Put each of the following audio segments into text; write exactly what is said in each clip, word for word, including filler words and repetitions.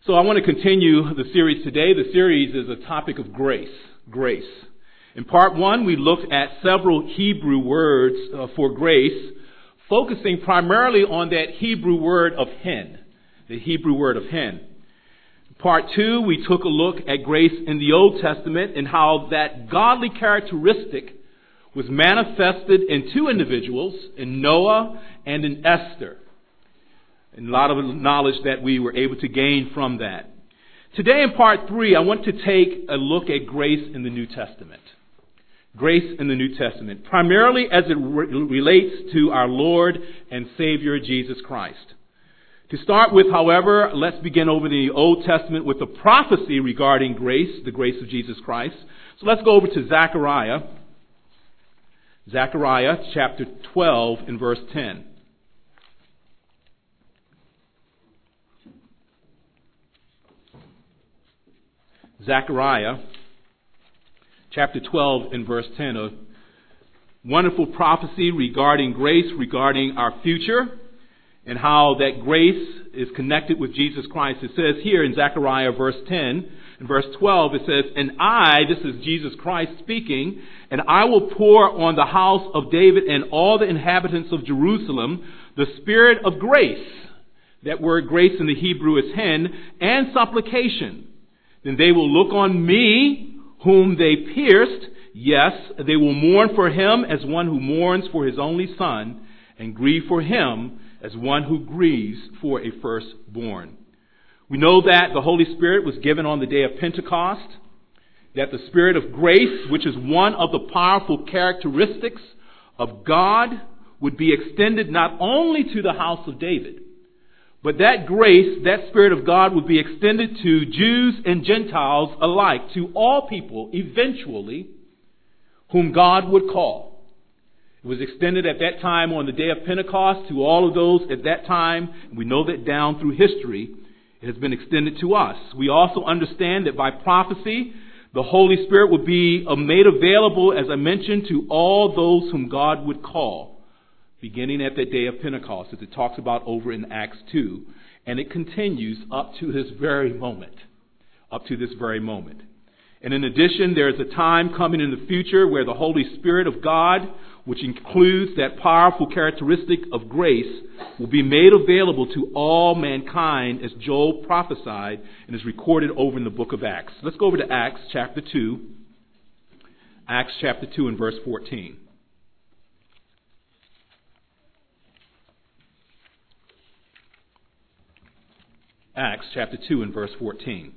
So I want to continue the series today. The series is a topic of grace. Grace. In part one, we looked at several Hebrew words uh, for grace, focusing primarily on that Hebrew word of hen, the Hebrew word of hen. Part two, we took a look at grace in the Old Testament and how that godly characteristic was manifested in two individuals, in Noah and in Esther. And a lot of knowledge that we were able to gain from that. Today in part three, I want to take a look at grace in the New Testament. Grace in the New Testament, primarily as it re- relates to our Lord and Savior Jesus Christ. To start with, however, let's begin over the Old Testament with the prophecy regarding grace, the grace of Jesus Christ. So let's go over to Zechariah. Zechariah chapter twelve and verse ten. Zechariah chapter twelve and verse ten, a wonderful prophecy regarding grace, regarding our future, and how that grace is connected with Jesus Christ. It says here in Zechariah verse ten, in verse twelve, it says, "And I," this is Jesus Christ speaking, "and I will pour on the house of David and all the inhabitants of Jerusalem the spirit of grace." That word grace in the Hebrew is hen, "and supplication. Then they will look on me, whom they pierced. Yes, they will mourn for him as one who mourns for his only son, and grieve for him as one who grieves for a firstborn." We know that the Holy Spirit was given on the day of Pentecost, that the Spirit of grace, which is one of the powerful characteristics of God, would be extended not only to the house of David, but that grace, that Spirit of God, would be extended to Jews and Gentiles alike, to all people, eventually, whom God would call. It was extended at that time on the day of Pentecost to all of those at that time. We know that down through history, it has been extended to us. We also understand that by prophecy, the Holy Spirit would be made available, as I mentioned, to all those whom God would call, beginning at the day of Pentecost, as it talks about over in Acts two. And it continues up to this very moment. Up to this very moment. And in addition, there is a time coming in the future where the Holy Spirit of God, which includes that powerful characteristic of grace, will be made available to all mankind, as Joel prophesied and is recorded over in the book of Acts. Let's go over to Acts chapter two. Acts chapter two and verse fourteen. Acts chapter two and verse fourteen.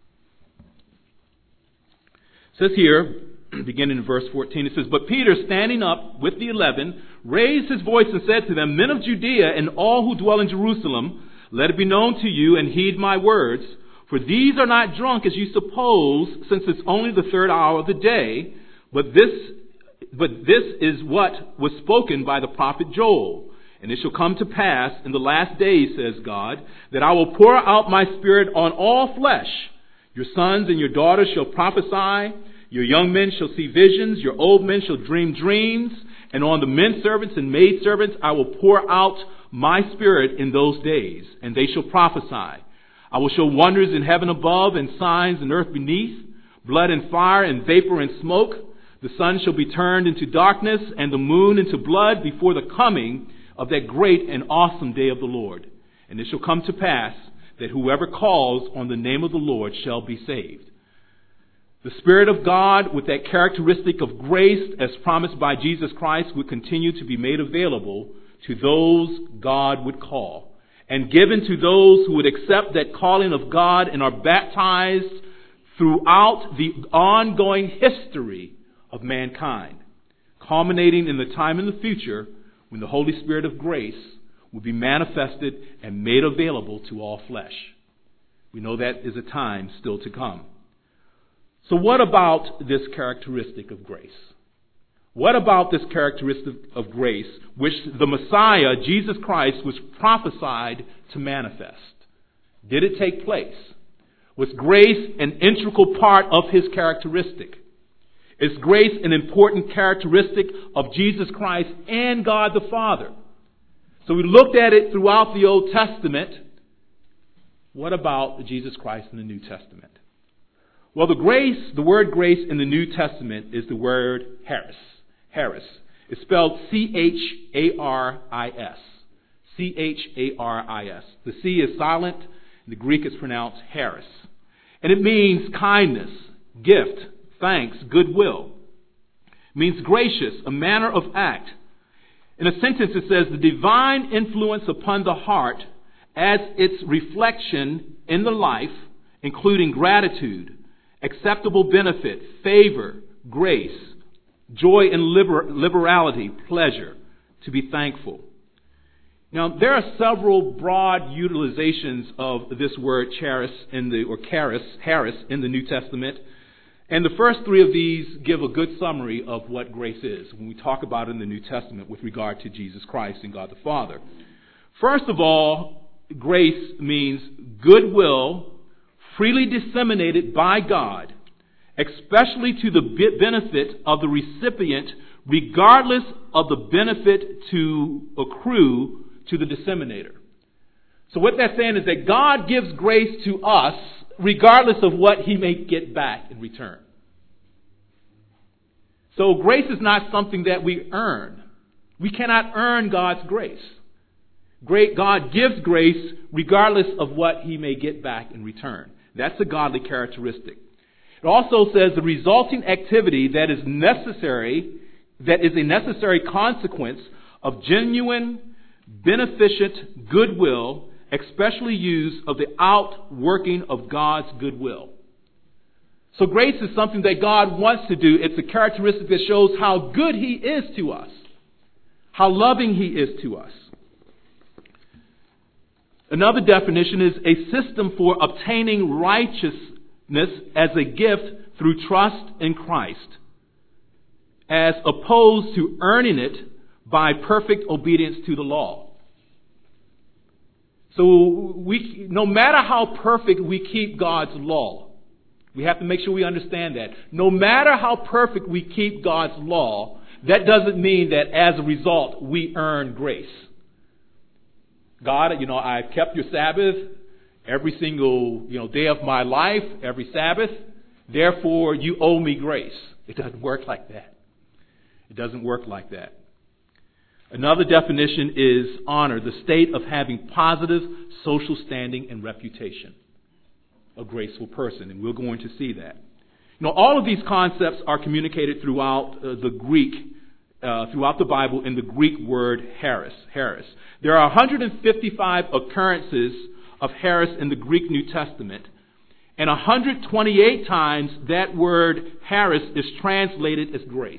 It says here, beginning in verse fourteen, it says, "But Peter, standing up with the eleven, raised his voice and said to them, 'Men of Judea and all who dwell in Jerusalem, let it be known to you and heed my words. For these are not drunk as you suppose, since it's only the third hour of the day. But this, but this is what was spoken by the prophet Joel. And it shall come to pass in the last days, says God, that I will pour out my spirit on all flesh. Your sons and your daughters shall prophesy. Your young men shall see visions. Your old men shall dream dreams. And on the men servants and maid servants I will pour out my spirit in those days, and they shall prophesy. I will show wonders in heaven above and signs in earth beneath, blood and fire and vapor and smoke. The sun shall be turned into darkness and the moon into blood before the coming of that great and awesome day of the Lord. And it shall come to pass that whoever calls on the name of the Lord shall be saved.'" The Spirit of God, with that characteristic of grace as promised by Jesus Christ, would continue to be made available to those God would call, and given to those who would accept that calling of God and are baptized throughout the ongoing history of mankind, culminating in the time in the future when the Holy Spirit of grace will be manifested and made available to all flesh. We know that is a time still to come. So what about this characteristic of grace? What about this characteristic of grace which the Messiah, Jesus Christ, was prophesied to manifest? Did it take place? Was grace an integral part of his characteristic? Is grace an important characteristic of Jesus Christ and God the Father? So we looked at it throughout the Old Testament, What about Jesus Christ in the New Testament? Well, the grace, the word grace in the New Testament is the word charis. Charis. It's spelled C H A R I S. C H A R I S. The C is silent. In the Greek it's pronounced charis. And it means kindness, gift, thanks, goodwill. It means gracious, a manner of act. In a sentence it says the divine influence upon the heart as its reflection in the life, including gratitude, acceptable benefit, favor, grace, joy and liber- liberality, pleasure, to be thankful. Now, there are several broad utilizations of this word charis in the or charis, charis in the New Testament, and the first three of these give a good summary of what grace is when we talk about it in the New Testament with regard to Jesus Christ and God the Father. First of all, grace means goodwill freely disseminated by God, especially to the benefit of the recipient, regardless of the benefit to accrue to the disseminator. So what that's saying is that God gives grace to us regardless of what He may get back in return. So grace is not something that we earn. We cannot earn God's grace. Great God gives grace regardless of what He may get back in return. That's a godly characteristic. It also says the resulting activity that is necessary, that is a necessary consequence of genuine, beneficent goodwill, especially used of the outworking of God's goodwill. So grace is something that God wants to do. It's a characteristic that shows how good He is to us, how loving He is to us. Another definition is a system for obtaining righteousness as a gift through trust in Christ, as opposed to earning it by perfect obedience to the law. So we, no matter how perfect we keep God's law, we have to make sure we understand that. No matter how perfect we keep God's law, that doesn't mean that as a result we earn grace. God, you know, I've kept your Sabbath every single, you know, day of my life, every Sabbath. Therefore, you owe me grace. It doesn't work like that. It doesn't work like that. Another definition is honor, the state of having positive social standing and reputation. A graceful person, and we're going to see that. You know, all of these concepts are communicated throughout uh, the Greek, uh, throughout the Bible in the Greek word charis. Charis. There are one hundred fifty-five occurrences of charis in the Greek New Testament, and one hundred twenty-eight times that word charis is translated as grace.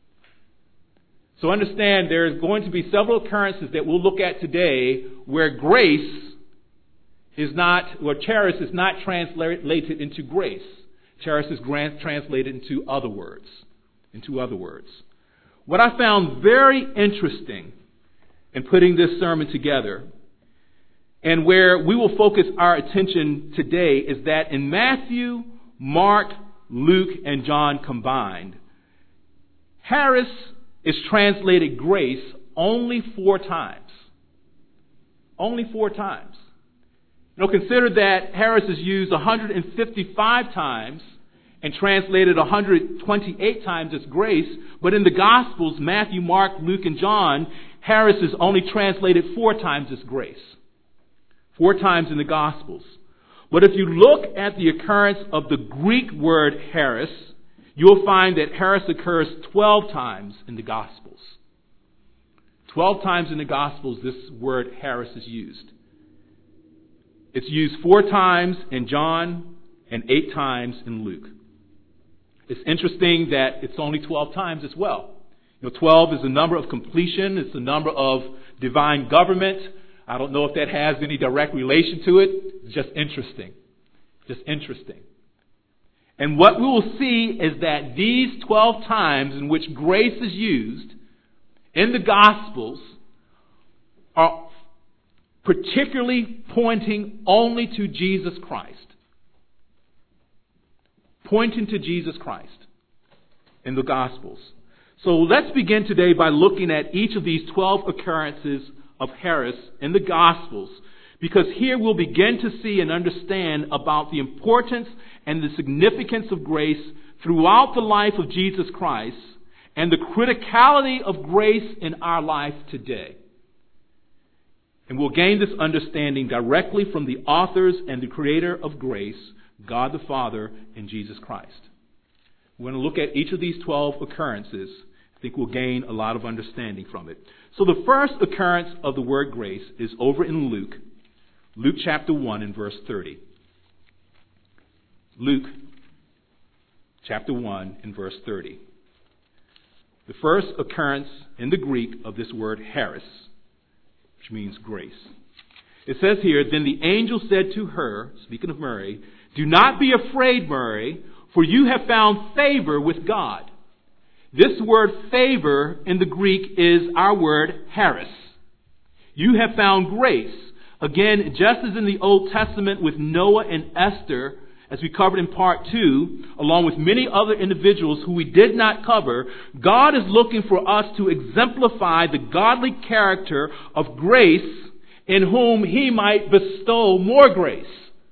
So understand there is going to be several occurrences that we'll look at today where grace is not, or charis is not translated into grace. Charis is translated into other words. Into other words. What I found very interesting in putting this sermon together, and where we will focus our attention today, is that in Matthew, Mark, Luke, and John combined, charis is translated grace only four times. Only four times. You know, consider that charis is used one hundred fifty-five times and translated one hundred twenty-eight times as grace, but in the Gospels, Matthew, Mark, Luke, and John, charis is only translated four times as grace. Four times in the Gospels. But if you look at the occurrence of the Greek word charis, you'll find that charis occurs twelve times in the Gospels. Twelve times in the Gospels this word charis is used. It's used four times in John and eight times in Luke. It's interesting that it's only twelve times as well. You know, twelve is the number of completion. It's the number of divine government. I don't know if that has any direct relation to it. It's just interesting. Just interesting. And what we will see is that these twelve times in which grace is used in the Gospels are particularly pointing only to Jesus Christ. Pointing to Jesus Christ in the Gospels. So let's begin today by looking at each of these twelve occurrences of charis in the Gospels, Because here we'll begin to see and understand about the importance and the significance of grace throughout the life of Jesus Christ and the criticality of grace in our life today. And we'll gain this understanding directly from the authors and the creator of grace, God the Father and Jesus Christ. We're going to look at each of these twelve occurrences. I think we'll gain a lot of understanding from it. So the first occurrence of the word grace is over in Luke. Luke chapter one and verse thirty. Luke chapter one and verse thirty. The first occurrence in the Greek of this word charis, which means grace. It says here, then the angel said to her, speaking of Mary, do not be afraid, Mary, for you have found favor with God. This word favor in the Greek is our word charis. You have found grace. Again, just as in the Old Testament with Noah and Esther, as we covered in part two, along with many other individuals who we did not cover, God is looking for us to exemplify the godly character of grace in whom He might bestow more grace.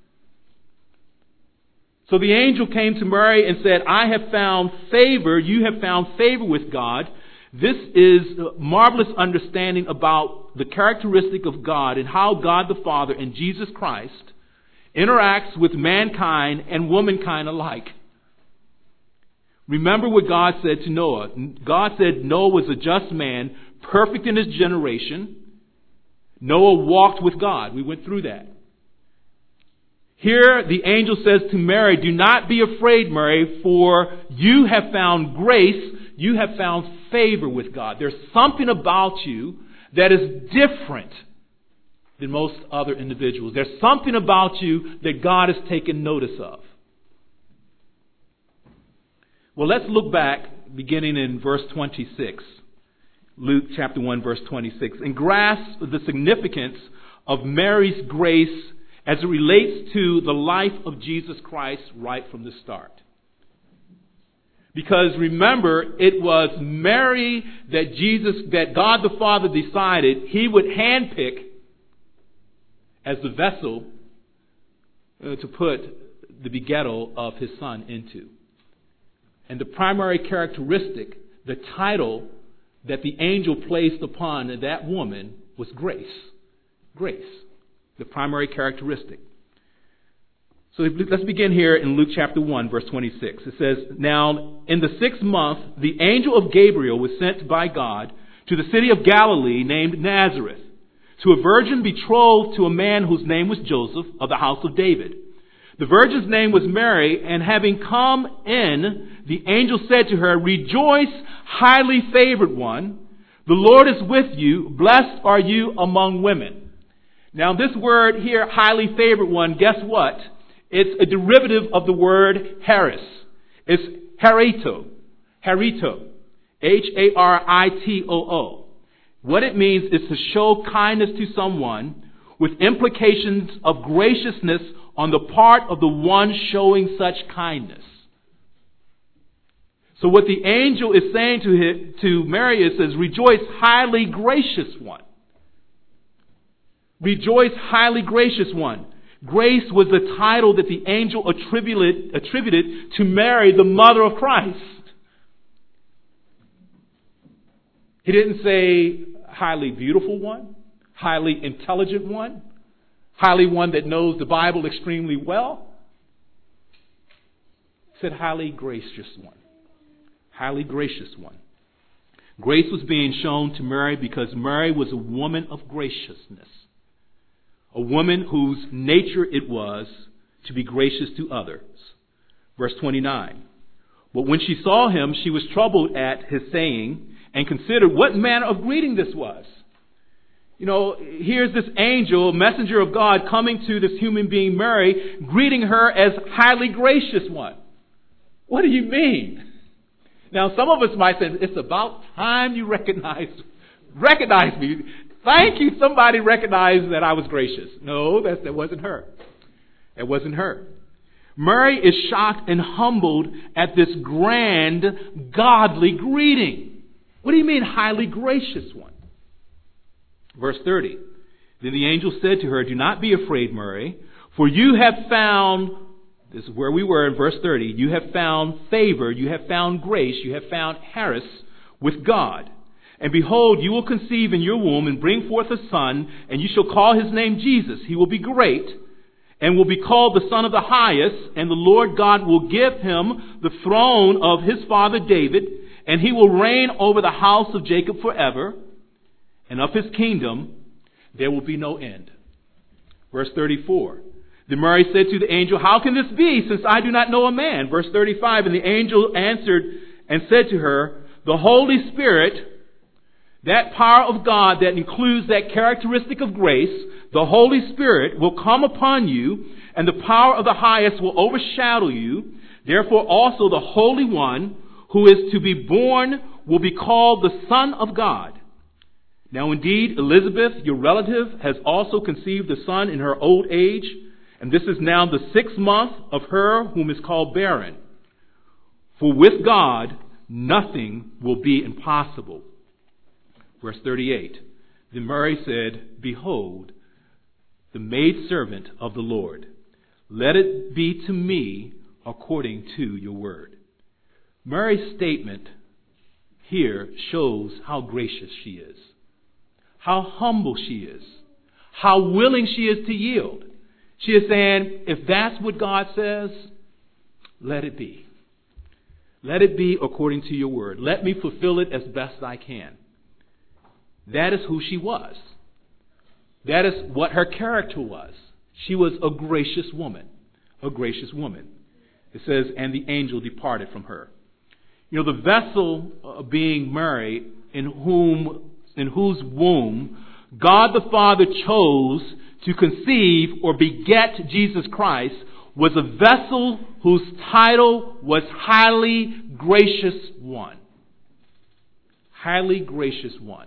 So the angel came to Mary and said, I have found favor, you have found favor with God. This is a marvelous understanding about the characteristic of God and how God the Father and Jesus Christ interacts with mankind and womankind alike. Remember what God said to Noah. God said Noah was a just man, perfect in his generation. Noah walked with God. We went through that. Here the angel says to Mary, do not be afraid, Mary, for you have found grace, you have found favor with God. There's something about you that is different than most other individuals. There's something about you that God has taken notice of. Well, let's look back beginning in verse twenty-six. Luke chapter one, verse twenty-six, and grasp the significance of Mary's grace as it relates to the life of Jesus Christ right from the start. Because remember, it was Mary that Jesus, that God the Father decided He would handpick as the vessel uh, to put the begettal of His Son into. And the primary characteristic, the title that the angel placed upon that woman was grace. Grace. The primary characteristic. So let's begin here in Luke chapter one, verse twenty-six. It says, now in the sixth month, the angel of Gabriel was sent by God to the city of Galilee named Nazareth, to a virgin betrothed to a man whose name was Joseph of the house of David. The virgin's name was Mary, and having come in, the angel said to her, rejoice, highly favored one, the Lord is with you, blessed are you among women. Now this word here, highly favored one, guess what? It's a derivative of the word charis. It's harito. Harito. H A R I T O O. What it means is to show kindness to someone with implications of graciousness on the part of the one showing such kindness. So what the angel is saying to him, to Mary is, says, rejoice, highly gracious one. Rejoice, highly gracious one. Grace was the title that the angel attributed, attributed to Mary, the mother of Christ. He didn't say highly beautiful one, highly intelligent one, highly one that knows the Bible extremely well. He said highly gracious one. Highly gracious one. Grace was being shown to Mary because Mary was a woman of graciousness. A woman whose nature it was to be gracious to others. Verse twenty-nine. But when she saw him, she was troubled at his saying and considered what manner of greeting this was. You know, here's this angel, messenger of God, coming to this human being, Mary, greeting her as highly gracious one. What do you mean? Now, some of us might say, it's about time you recognize, recognize me. Thank you, somebody recognized that I was gracious. No, that, that wasn't her. That wasn't her. Mary is shocked and humbled at this grand, godly greeting. What do you mean, highly gracious one? Verse thirty. Then the angel said to her, "Do not be afraid, Mary, for you have found," this is where we were in verse thirty, "you have found favor, you have found grace, you have found charis with God. And behold, you will conceive in your womb and bring forth a son, and you shall call his name Jesus. He will be great and will be called the Son of the Highest, and the Lord God will give him the throne of his father David, and he will reign over the house of Jacob forever, and of his kingdom there will be no end." Verse thirty-four. Then Mary said to the angel, "How can this be, since I do not know a man?" Verse thirty-five. And the angel answered and said to her, "The Holy Spirit," that power of God that includes that characteristic of grace, "the Holy Spirit will come upon you, and the power of the Highest will overshadow you. Therefore also the Holy One who is to be born will be called the Son of God. Now indeed, Elizabeth, your relative, has also conceived a son in her old age, and this is now the sixth month of her whom is called barren. For with God nothing will be impossible." Verse thirty-eight. Then Mary said, "Behold, the maidservant of the Lord. Let it be to me according to your word." Mary's statement here shows how gracious she is, how humble she is, how willing she is to yield. She is saying, if that's what God says, let it be. Let it be according to your word. Let me fulfill it as best I can. That is who she was. That is what her character was. She was a gracious woman. A gracious woman. It says, and the angel departed from her. You know, the vessel uh, being Mary, in whom, in whose womb God the Father chose to conceive or beget Jesus Christ, was a vessel whose title was Highly Gracious One. Highly Gracious One.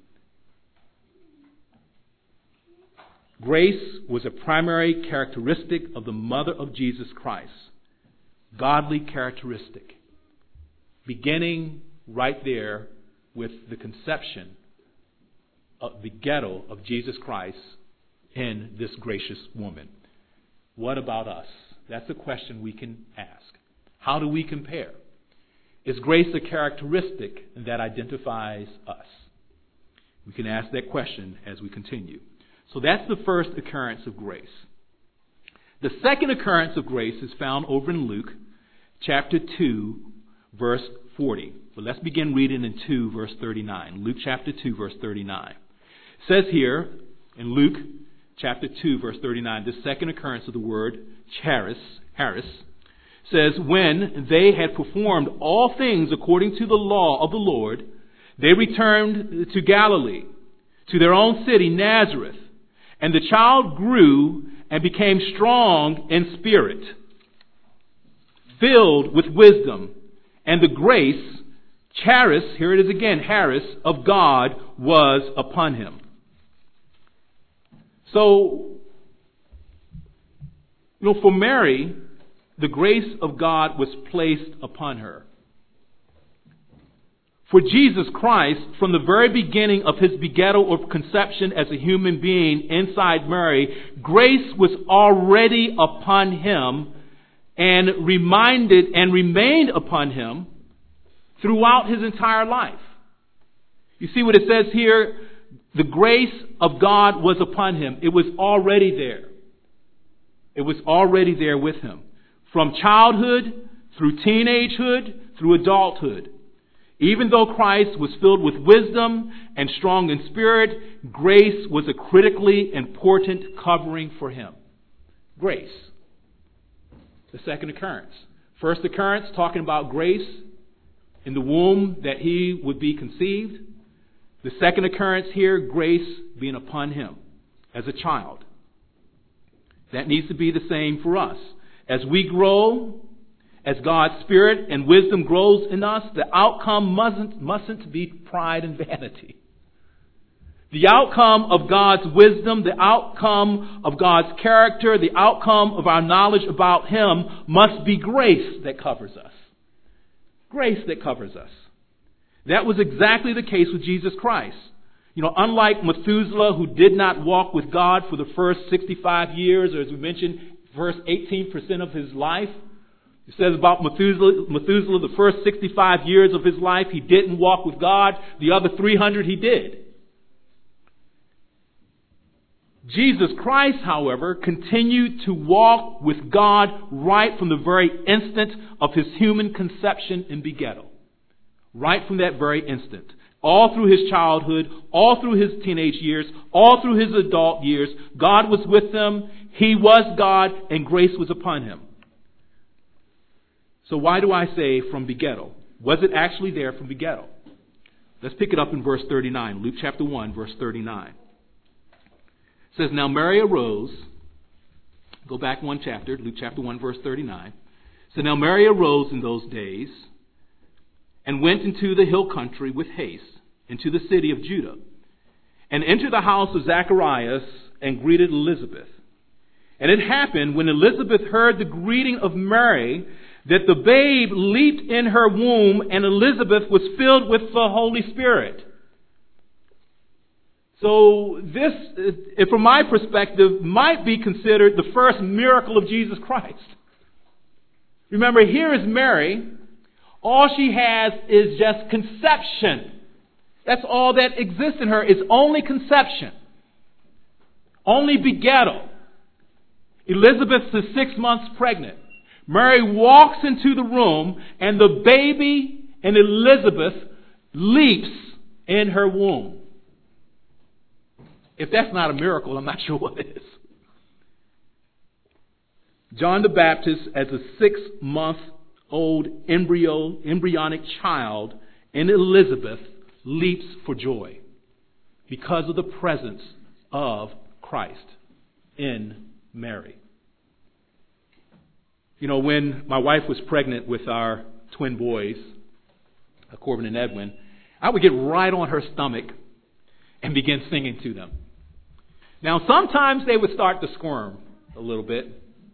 Grace was a primary characteristic of the mother of Jesus Christ. Godly characteristic. Beginning right there with the conception of the ghetto of Jesus Christ in this gracious woman. What about us? That's a question we can ask. How do we compare? Is grace a characteristic that identifies us? We can ask that question as we continue. So that's the first occurrence of grace. The second occurrence of grace is found over in Luke chapter two, verse forty. But let's begin reading in two, verse thirty-nine. Luke chapter two, verse thirty-nine. It says here in Luke chapter two, verse thirty-nine, the second occurrence of the word charis, charis, says, when they had performed all things according to the law of the Lord, they returned to Galilee, to their own city, Nazareth. And the child grew and became strong in spirit, filled with wisdom, and the grace, charis, here it is again, charis, of God was upon him. So, you know, for Mary, the grace of God was placed upon her. For Jesus Christ, from the very beginning of his begettal or conception as a human being inside Mary, grace was already upon him and reminded and remained upon him throughout his entire life. You see what it says here? The grace of God was upon him. It was already there. It was already there with him. From childhood, through teenagehood, through adulthood. Even though Christ was filled with wisdom and strong in spirit, grace was a critically important covering for him. Grace. The second occurrence. First occurrence, talking about grace in the womb that he would be conceived. The second occurrence here, grace being upon him as a child. That needs to be the same for us. As we grow, as God's Spirit and wisdom grows in us, the outcome mustn't, mustn't be pride and vanity. The outcome of God's wisdom, the outcome of God's character, the outcome of our knowledge about him must be grace that covers us. Grace that covers us. That was exactly the case with Jesus Christ. You know, unlike Methuselah, who did not walk with God for the first sixty-five years, or as we mentioned, first eighteen percent of his life. It says about Methuselah, Methuselah, the first sixty-five years of his life, he didn't walk with God. The other three hundred he did. Jesus Christ, however, continued to walk with God right from the very instant of his human conception and begettal. Right from that very instant. All through his childhood, all through his teenage years, all through his adult years, God was with him, he was God, and grace was upon him. So why do I say from begettal? Was it actually there from begettal? Let's pick it up in verse thirty-nine, Luke chapter one, verse thirty-nine. It says, now Mary arose, go back one chapter, Luke chapter one, verse thirty-nine. So now Mary arose in those days and went into the hill country with haste into the city of Judah, and entered the house of Zacharias and greeted Elizabeth. And it happened when Elizabeth heard the greeting of Mary that the babe leaped in her womb, and Elizabeth was filled with the Holy Spirit. So this, from my perspective, might be considered the first miracle of Jesus Christ. Remember, here is Mary. All she has is just conception. That's all that exists in her, is only conception. Only begettal. Elizabeth is six months pregnant. Mary walks into the room, and the baby in Elizabeth leaps in her womb. If that's not a miracle, I'm not sure what is. John the Baptist, as a six-month-old embryo, embryonic child in Elizabeth, leaps for joy because of the presence of Christ in Mary. You know, when my wife was pregnant with our twin boys, Corbin and Edwin, I would get right on her stomach and begin singing to them. Now, sometimes they would start to squirm a little bit.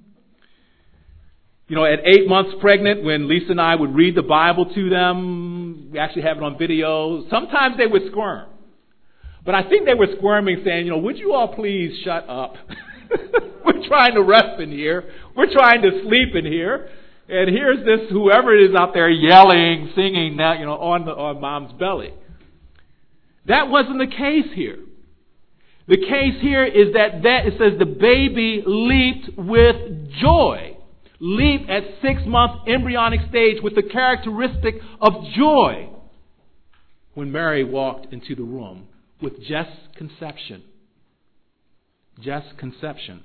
You know, at eight months pregnant, when Lisa and I would read the Bible to them, we actually have it on video, sometimes they would squirm. But I think they were squirming, saying, you know, would you all please shut up? We're trying to rest in here. We're trying to sleep in here. And here's this, whoever it is out there yelling, singing, now, you know, on the, on mom's belly. That wasn't the case here. The case here is that, that it says the baby leaped with joy. Leaped at six-month embryonic stage with the characteristic of joy when Mary walked into the room with just conception. Just conception.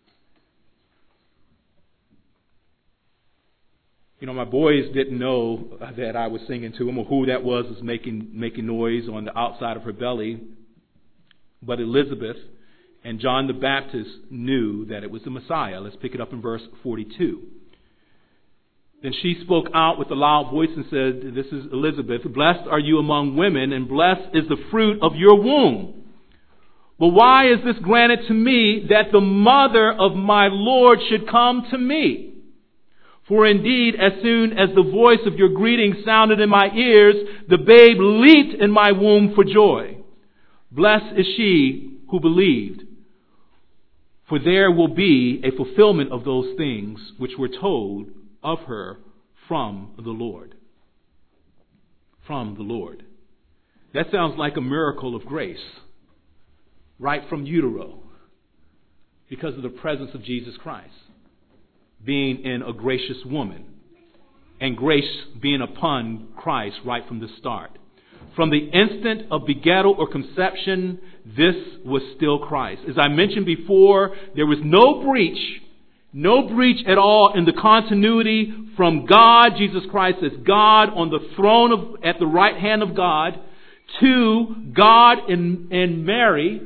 You know, my boys didn't know that I was singing to them or who that was was making making noise on the outside of her belly. But Elizabeth and John the Baptist knew that it was the Messiah. Let's pick it up in verse forty-two. Then she spoke out with a loud voice and said, this is Elizabeth, blessed are you among women, and blessed is the fruit of your womb. But why is this granted to me, that the mother of my Lord should come to me? For indeed, as soon as the voice of your greeting sounded in my ears, the babe leaped in my womb for joy. Blessed is she who believed, for there will be a fulfillment of those things which were told of her from the Lord. From the Lord. That sounds like a miracle of grace. Right from utero. Because of the presence of Jesus Christ. Being in a gracious woman. And grace being upon Christ right from the start. From the instant of begettal or conception, this was still Christ. As I mentioned before, there was no breach, no breach at all in the continuity from God, Jesus Christ as God on the throne of, at the right hand of God, to God in, in Mary.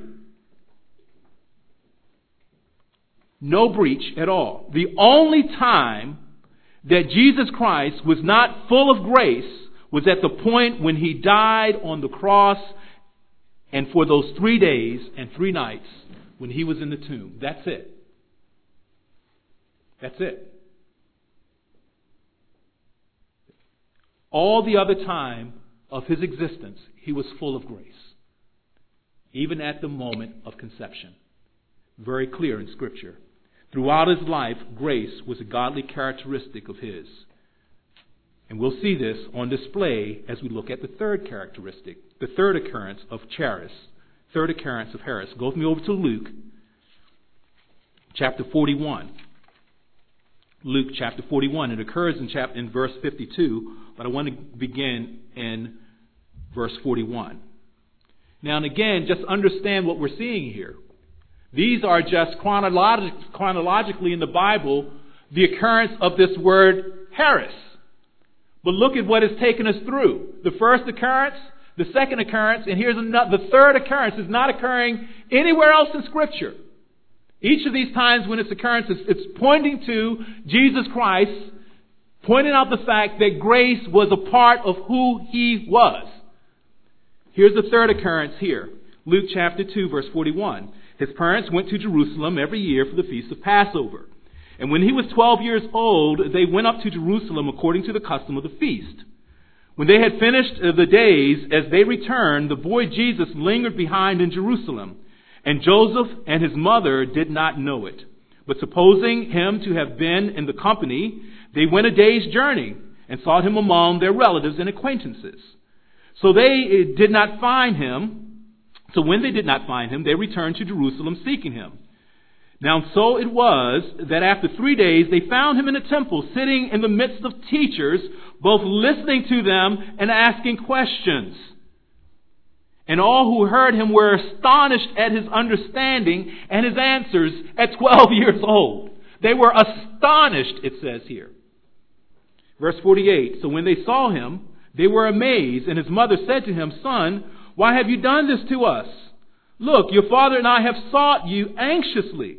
No breach at all. The only time that Jesus Christ was not full of grace was at the point when he died on the cross and for those three days and three nights when he was in the tomb. That's it. That's it. All the other time of his existence, he was full of grace. even at the moment of conception. Very clear in Scripture. Throughout his life, grace was a godly characteristic of his. And we'll see this on display as we look at the third characteristic, the third occurrence of charis, third occurrence of charis. Go with me over to Luke, chapter forty-one. Luke chapter forty-one. It occurs in, chapter, in verse fifty-two, but I want to begin in verse forty-one. Now and again, just understand what we're seeing here. These are just chronolog- chronologically in the Bible the occurrence of this word charis. But look at what has taken us through. The first occurrence, the second occurrence, and here's another. The third occurrence is not occurring anywhere else in Scripture. Each of these times when it's occurrence, it's, it's pointing to Jesus Christ, pointing out the fact that grace was a part of who He was. Here's the third occurrence here. Luke chapter two, verse forty-one. His parents went to Jerusalem every year for the feast of Passover. And when he was twelve years old, they went up to Jerusalem according to the custom of the feast. When they had finished the days, as they returned, the boy Jesus lingered behind in Jerusalem. And Joseph and his mother did not know it. But supposing him to have been in the company, they went a day's journey and sought him among their relatives and acquaintances. So they did not find him. So when they did not find him, they returned to Jerusalem seeking him. Now so it was that after three days they found him in the temple, sitting in the midst of teachers, both listening to them and asking questions. And all who heard him were astonished at his understanding and his answers at twelve years old. They were astonished, it says here. Verse forty-eight, so when they saw him, they were amazed, and his mother said to him, Son, why have you done this to us? Look, your father and I have sought you anxiously.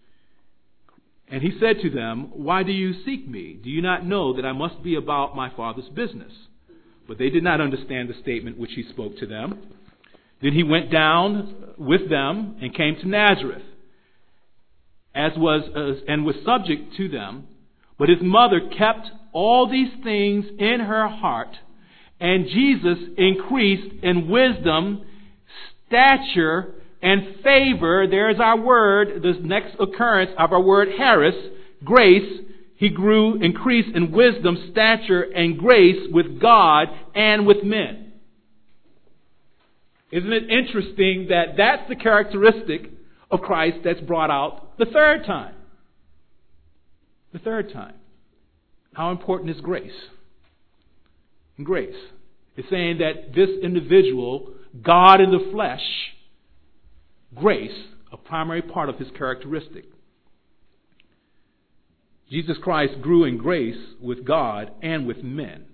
And he said to them, why do you seek me? Do you not know that I must be about my father's business? But they did not understand the statement which he spoke to them. Then he went down with them and came to Nazareth, as was uh, and was subject to them. But his mother kept all these things in her heart, and Jesus increased in wisdom, stature, and favor. There's our word, this next occurrence of our word charis, grace. He grew, increased in wisdom, stature, and grace with God and with men. Isn't it interesting that that's the characteristic of Christ that's brought out the third time? The third time. How important is grace? Grace is saying that this individual, God in the flesh, grace, a primary part of his characteristic. Jesus Christ grew in grace with God and with men.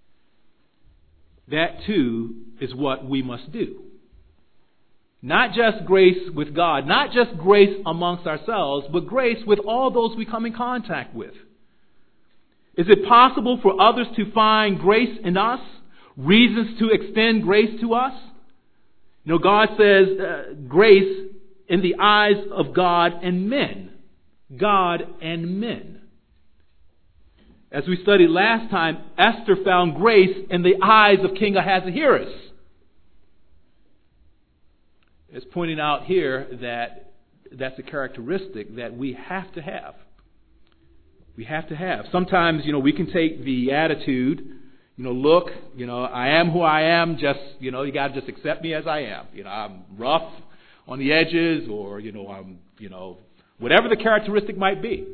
That too is what we must do. Not just grace with God, not just grace amongst ourselves, but grace with all those we come in contact with. Is it possible for others to find grace in us? Reasons to extend grace to us? You know, God says uh, grace in the eyes of God and men. God and men. As we studied last time, Esther found grace in the eyes of King Ahasuerus. It's pointing out here that that's a characteristic that we have to have. We have to have. Sometimes, you know, we can take the attitude, you know, look, you know, I am who I am, just, you know, you got to just accept me as I am. You know, I'm rough on the edges, or, you know, I'm, you know, whatever the characteristic might be.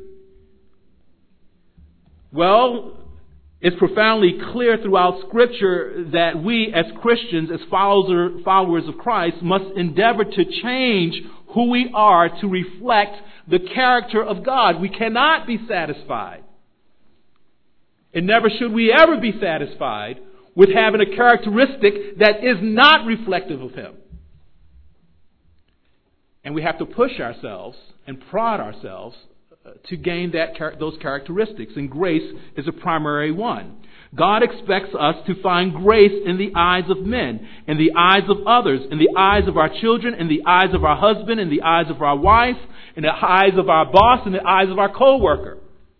Well, it's profoundly clear throughout Scripture that we as Christians, as followers of Christ, must endeavor to change who we are to reflect the character of God. We cannot be satisfied. And never should we ever be satisfied with having a characteristic that is not reflective of Him. And we have to push ourselves and prod ourselves to gain that those characteristics, and grace is a primary one. God expects us to find grace in the eyes of men, in the eyes of others, in the eyes of our children, in the eyes of our husband, in the eyes of our wife, in the eyes of our boss, in the eyes of our co-worker.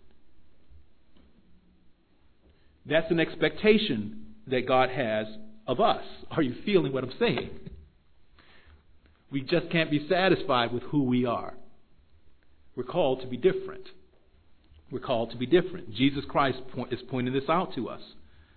That's an expectation that God has of us. Are you feeling what I'm saying? We just can't be satisfied with who we are. We're called to be different. We're called to be different. Jesus Christ is pointing this out to us.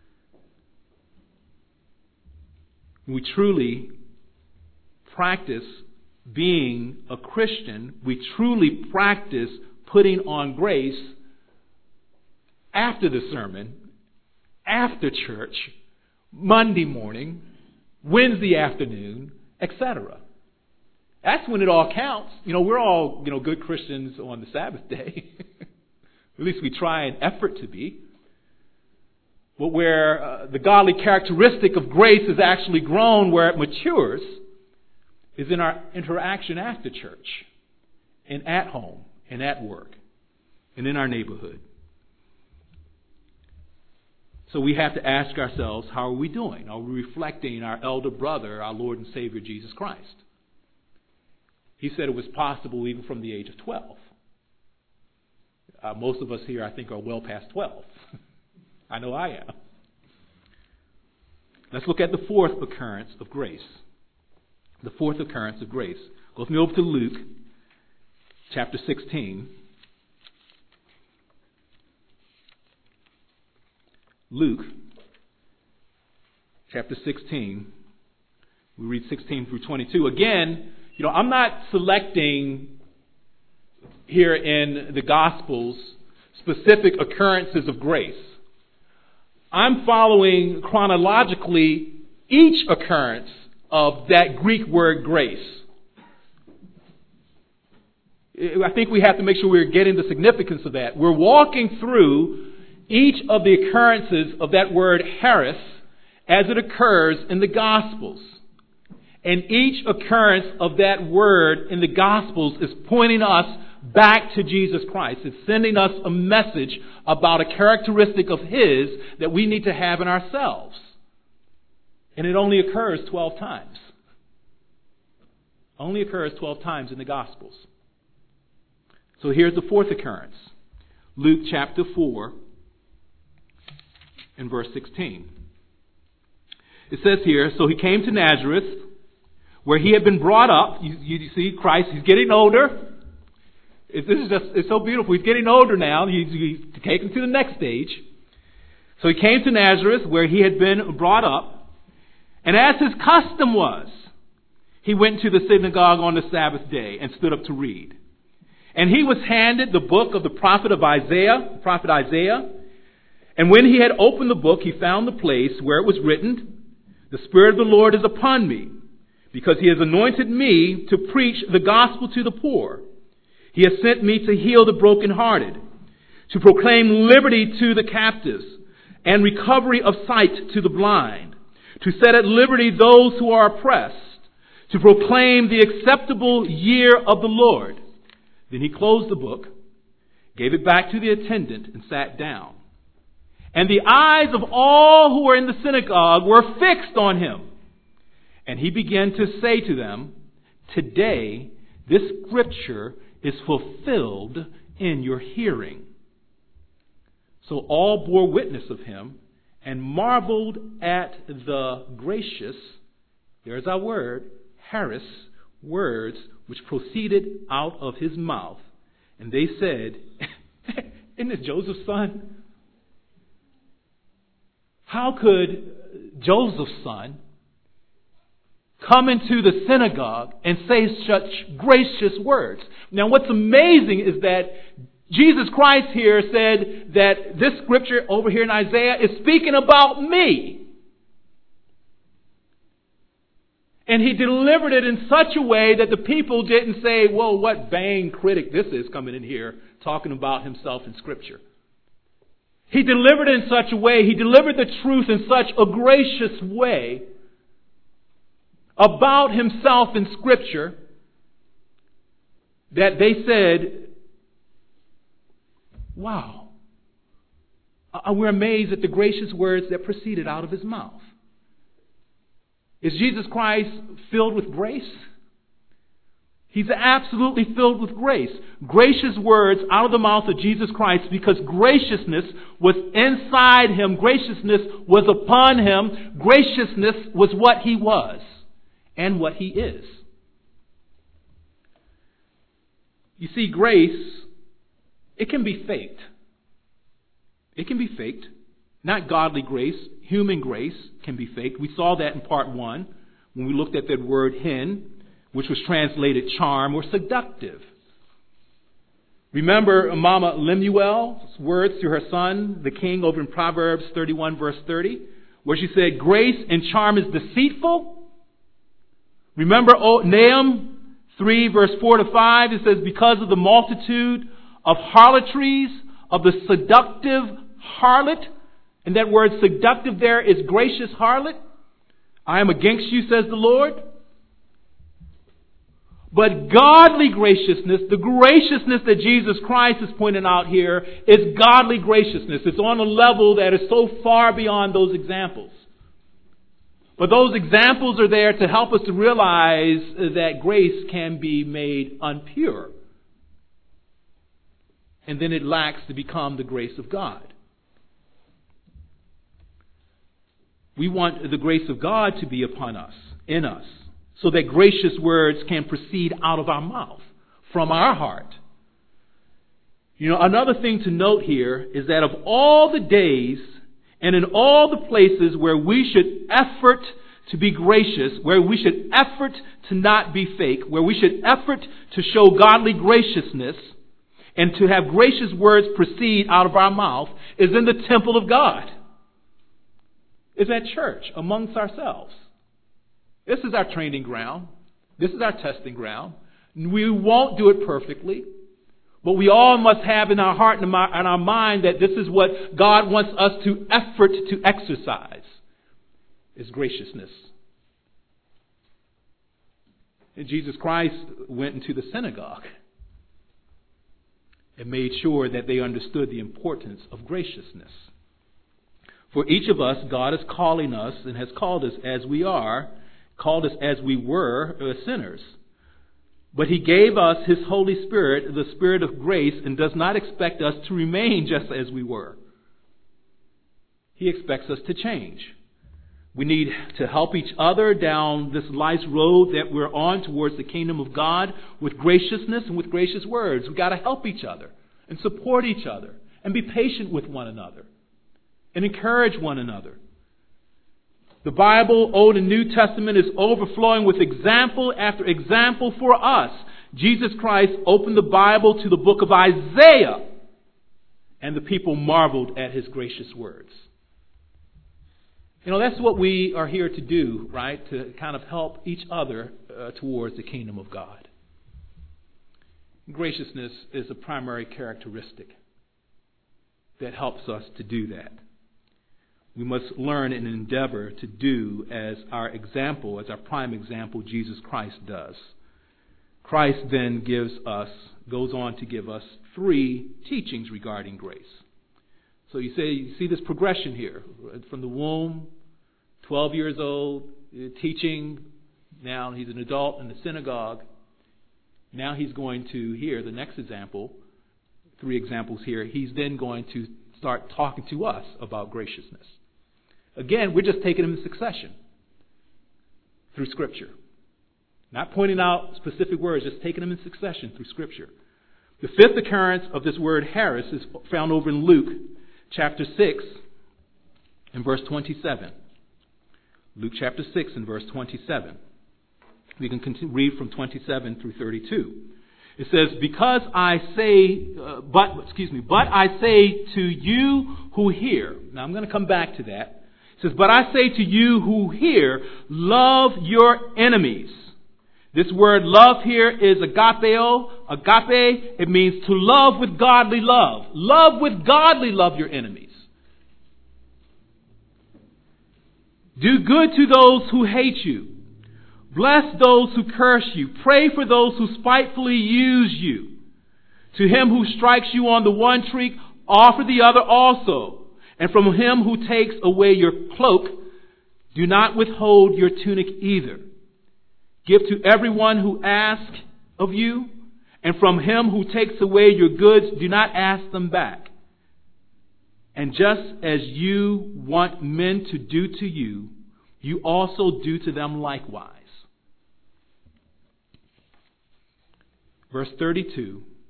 We truly practice being a Christian. We truly practice putting on grace after the sermon, after church, Monday morning, Wednesday afternoon, et cetera. That's when it all counts. You know, we're all, you know, good Christians on the Sabbath day. At least we try an effort to be. But where uh, the godly characteristic of grace is actually grown, where it matures, is in our interaction after church, and at home, and at work, and in our neighborhood. So we have to ask ourselves, how are we doing? Are we reflecting our elder brother, our Lord and Savior, Jesus Christ? He said it was possible even from the age of twelve. Uh, most of us here, I think, are well past twelve. I know I am. Let's look at the fourth occurrence of grace. The fourth occurrence of grace. Go with me over to Luke, chapter sixteen. Luke, chapter sixteen. We read sixteen through twenty-two. Again, you know, I'm not selecting here in the Gospels specific occurrences of grace. I'm following chronologically each occurrence of that Greek word grace. I think we have to make sure we're getting the significance of that. We're walking through each of the occurrences of that word charis as it occurs in the Gospels. And each occurrence of that word in the Gospels is pointing us back to Jesus Christ. It's sending us a message about a characteristic of His that we need to have in ourselves. And it only occurs twelve times. Only occurs twelve times in the Gospels. So here's the fourth occurrence. Luke chapter four and verse sixteen. It says here, so he came to Nazareth, where he had been brought up. You, you see Christ, he's getting older. It, this is just, it's so beautiful. He's getting older now. He's, he's taken to the next stage. So he came to Nazareth, where he had been brought up. And as his custom was, he went to the synagogue on the Sabbath day and stood up to read. And he was handed the book of the prophet of Isaiah, prophet Isaiah. And when he had opened the book, he found the place where it was written, "The Spirit of the Lord is upon me, because he has anointed me to preach the gospel to the poor. He has sent me to heal the brokenhearted, to proclaim liberty to the captives, and recovery of sight to the blind, to set at liberty those who are oppressed, to proclaim the acceptable year of the Lord." Then he closed the book, gave it back to the attendant, and sat down. And the eyes of all who were in the synagogue were fixed on him. And he began to say to them, "Today this scripture is fulfilled in your hearing." So all bore witness of him and marveled at the gracious, there's our word, charis, words which proceeded out of his mouth. And they said, "Isn't this Joseph's son? How could Joseph's son come into the synagogue and say such gracious words?" Now what's amazing is that Jesus Christ here said that this scripture over here in Isaiah is speaking about me. And he delivered it in such a way that the people didn't say, "Whoa, what vain critic this is coming in here talking about himself in scripture." He delivered it in such a way, he delivered the truth in such a gracious way about himself in scripture that they said, "Wow, we're amazed at the gracious words that proceeded out of his mouth." Is Jesus Christ filled with grace? He's absolutely filled with grace. Gracious words out of the mouth of Jesus Christ, because graciousness was inside him. Graciousness was upon him. Graciousness was what he was and what he is. You see, grace, it can be faked. It can be faked. Not godly grace. Human grace can be faked. We saw that in part one when we looked at that word hin, which was translated charm or seductive. Remember Mama Lemuel's words to her son, the king, over in Proverbs thirty-one, verse thirty, where she said, grace and charm is deceitful. Remember Nahum three, verse four to five, it says, because of the multitude of harlotries, of the seductive harlot, and that word seductive there is gracious harlot, I am against you, says the Lord. But godly graciousness, the graciousness that Jesus Christ is pointing out here, is godly graciousness. It's on a level that is so far beyond those examples. But those examples are there to help us to realize that grace can be made unpure. And then it lacks to become the grace of God. We want the grace of God to be upon us, in us, so that gracious words can proceed out of our mouth, from our heart. You know, another thing to note here is that of all the days and in all the places where we should effort to be gracious, where we should effort to not be fake, where we should effort to show godly graciousness and to have gracious words proceed out of our mouth, is in the temple of God. Is at church, amongst ourselves. This is our training ground. This is our testing ground. We won't do it perfectly, but we all must have in our heart and in our mind that this is what God wants us to effort to exercise, is graciousness. And Jesus Christ went into the synagogue and made sure that they understood the importance of graciousness. For each of us, God is calling us and has called us as we are, called us as we were uh, sinners. But He gave us His Holy Spirit, the Spirit of grace, and does not expect us to remain just as we were. He expects us to change. We need to help each other down this life's road that we're on towards the kingdom of God with graciousness and with gracious words. We've got to help each other and support each other and be patient with one another and encourage one another. The Bible, Old and New Testament, is overflowing with example after example for us. Jesus Christ opened the Bible to the book of Isaiah, and the people marveled at His gracious words. You know, that's what we are here to do, right? To kind of help each other uh, towards the kingdom of God. Graciousness is a primary characteristic that helps us to do that. We must learn and endeavor to do as our example, as our prime example, Jesus Christ does. Christ then gives us, goes on to give us three teachings regarding grace. So you say, you see this progression here, from the womb, twelve years old, teaching. Now he's an adult in the synagogue. Now he's going to, here, the next example, three examples here, he's then going to start talking to us about graciousness. Again, we're just taking them in succession through Scripture. Not pointing out specific words, just taking them in succession through Scripture. The fifth occurrence of this word charis is found over in Luke chapter six and verse twenty-seven. Luke chapter six and verse twenty-seven. We can continue, read from twenty-seven through thirty-two. It says, because I say, uh, but, excuse me, but I say to you who hear. Now I'm going to come back to that. It says, but I say to you who hear, love your enemies. This word love here is agapeo, agape. It means to love with godly love. Love with godly love your enemies. Do good to those who hate you. Bless those who curse you. Pray for those who spitefully use you. To him who strikes you on the one cheek, offer the other also. And from him who takes away your cloak, do not withhold your tunic either. Give to everyone who asks of you, and from him who takes away your goods, do not ask them back. And just as you want men to do to you, you also do to them likewise. Verse thirty-two,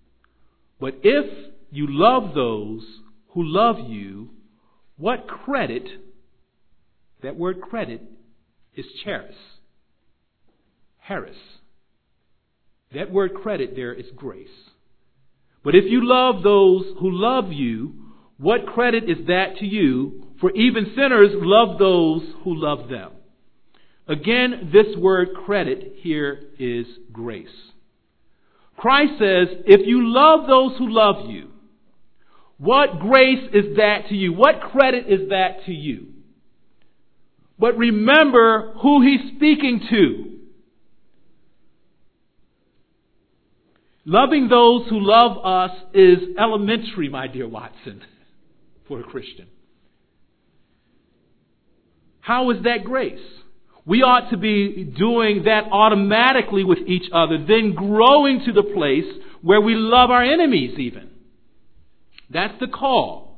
But if you love those who love you, what credit, that word credit is charis, Harris. That word credit there is grace. But if you love those who love you, what credit is that to you? For even sinners love those who love them. Again, this word credit here is grace. Christ says, if you love those who love you, what grace is that to you? What credit is that to you? But remember who he's speaking to. Loving those who love us is elementary, my dear Watson, for a Christian. How is that grace? We ought to be doing that automatically with each other, then growing to the place where we love our enemies even. That's the call.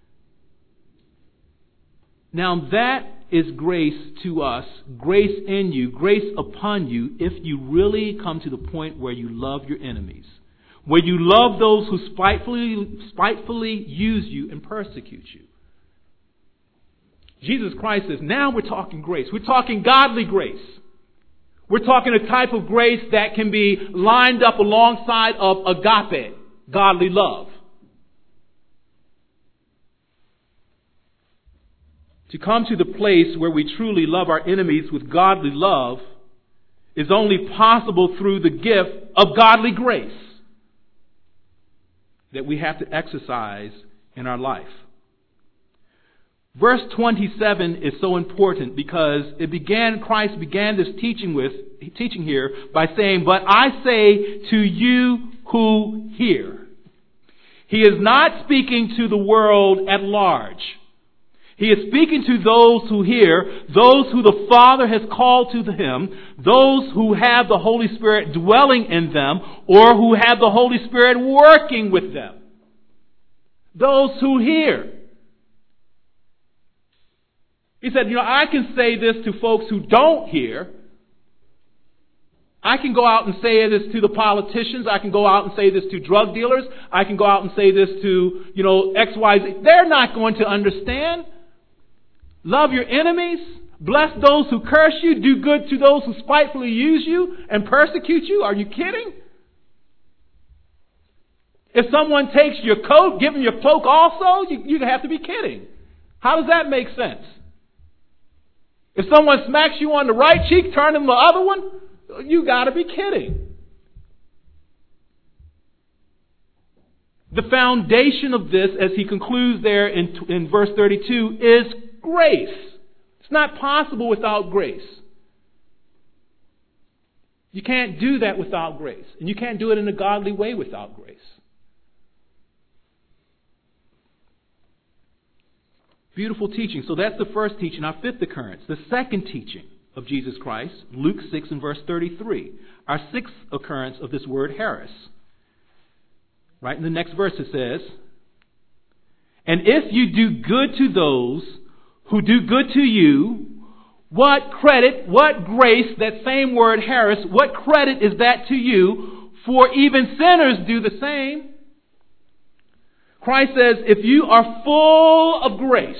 Now that is grace to us, grace in you, grace upon you, if you really come to the point where you love your enemies, where you love those who spitefully, spitefully use you and persecute you. Jesus Christ says, now we're talking grace. We're talking godly grace. We're talking a type of grace that can be lined up alongside of agape, godly love. To come to the place where we truly love our enemies with godly love is only possible through the gift of godly grace that we have to exercise in our life. Verse twenty-seven is so important because it began, Christ began this teaching with, teaching here by saying, but I say to you who hear. He is not speaking to the world at large. He is speaking to those who hear, those who the Father has called to Him, those who have the Holy Spirit dwelling in them, or who have the Holy Spirit working with them. Those who hear. He said, you know, I can say this to folks who don't hear. I can go out and say this to the politicians. I can go out and say this to drug dealers. I can go out and say this to, you know, X, Y, Z. They're not going to understand. Love your enemies. Bless those who curse you. Do good to those who spitefully use you and persecute you. Are you kidding? If someone takes your coat, give them your cloak also, you, you have to be kidding. How does that make sense? If someone smacks you on the right cheek, turn them the other one, you got to be kidding. The foundation of this, as he concludes there in, in verse thirty-two, is grace. It's not possible without grace. You can't do that without grace. And you can't do it in a godly way without grace. Beautiful teaching. So that's the first teaching, our fifth occurrence. The second teaching of Jesus Christ, Luke six and verse thirty-three. Our sixth occurrence of this word, Harris. Right in the next verse it says, and if you do good to those who do good to you, what credit, what grace, that same word Harris, what credit is that to you? For even sinners do the same. Christ says, if you are full of grace,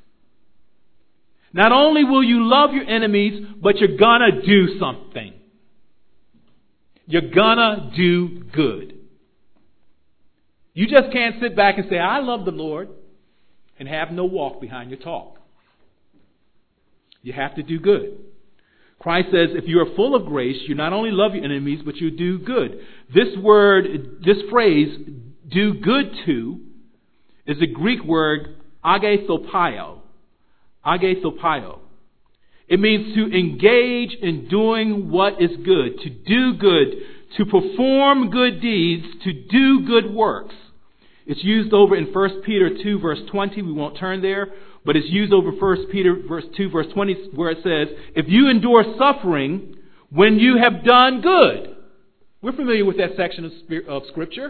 not only will you love your enemies, but you're gonna do something. You're gonna do good. You just can't sit back and say, I love the Lord, and have no walk behind your talk. You have to do good. Christ says, if you are full of grace, you not only love your enemies, but you do good. This word, this phrase, do good to, is the Greek word agathopio. Agathopio. It means to engage in doing what is good, to do good, to perform good deeds, to do good works. It's used over in First Peter two verse twenty. We won't turn there. But it's used over First Peter verse two verse twenty where it says, if you endure suffering when you have done good. We're familiar with that section of, of Scripture.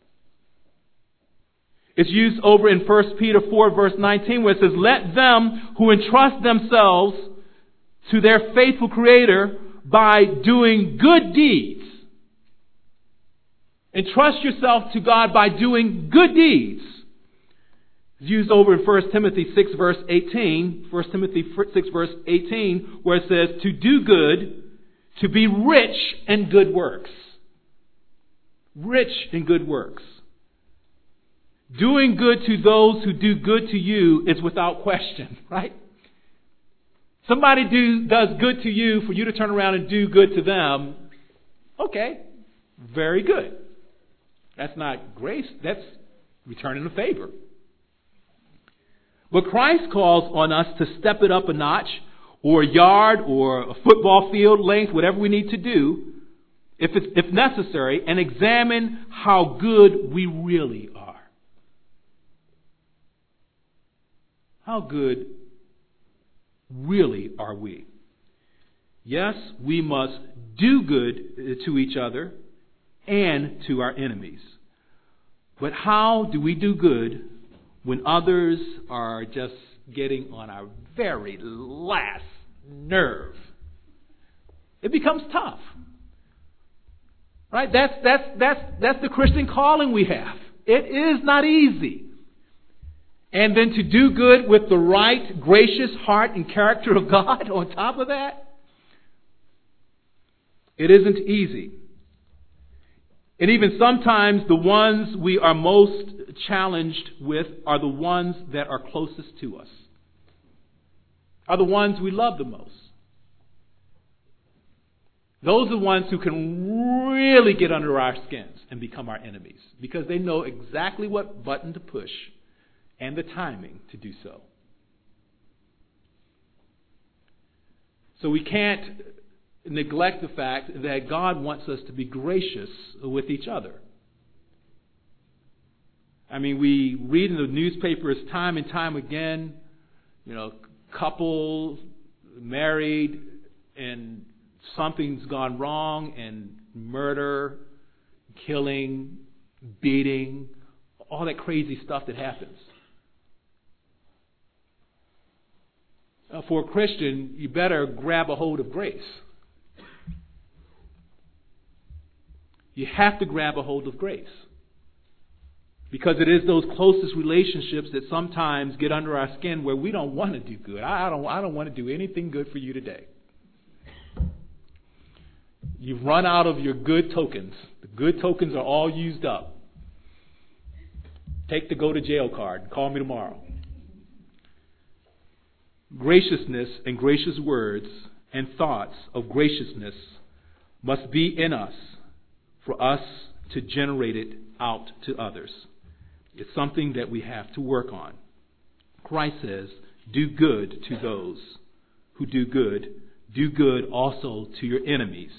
It's used over in First Peter four verse nineteen where it says, let them who entrust themselves to their faithful Creator by doing good deeds Entrust yourself to God by doing good deeds. It's used over in First Timothy six verse eighteen. First Timothy six verse eighteen, where it says to do good, to be rich in good works. Rich in good works. Doing good to those who do good to you is without question, right? Somebody do, does good to you for you to turn around and do good to them. Okay, very good. That's not grace, that's returning a favor. But Christ calls on us to step it up a notch, or a yard, or a football field length, whatever we need to do, if it's, if necessary, and examine how good we really are. How good really are we? Yes, we must do good to each other and to our enemies. But how do we do good when others are just getting on our very last nerve? It becomes tough. Right? That's that's that's that's the Christian calling we have. It is not easy. And then to do good with the right, gracious heart and character of God on top of that, it isn't easy. And even sometimes the ones we are most challenged with are the ones that are closest to us, are the ones we love the most. Those are the ones who can really get under our skins and become our enemies, because they know exactly what button to push and the timing to do so. So we can't neglect the fact that God wants us to be gracious with each other. I mean, we read in the newspapers time and time again, you know, couples married and something's gone wrong, and murder, killing, beating, all that crazy stuff that happens. Uh, for a Christian, you better grab a hold of grace. You have to grab a hold of grace. Because it is those closest relationships that sometimes get under our skin where we don't want to do good. I don't, I don't want to do anything good for you today. You've run out of your good tokens. The good tokens are all used up. Take the go to jail card. Call me tomorrow. Graciousness and gracious words and thoughts of graciousness must be in us for us to generate it out to others. It's something that we have to work on. Christ says, do good to those who do good. Do good also to your enemies.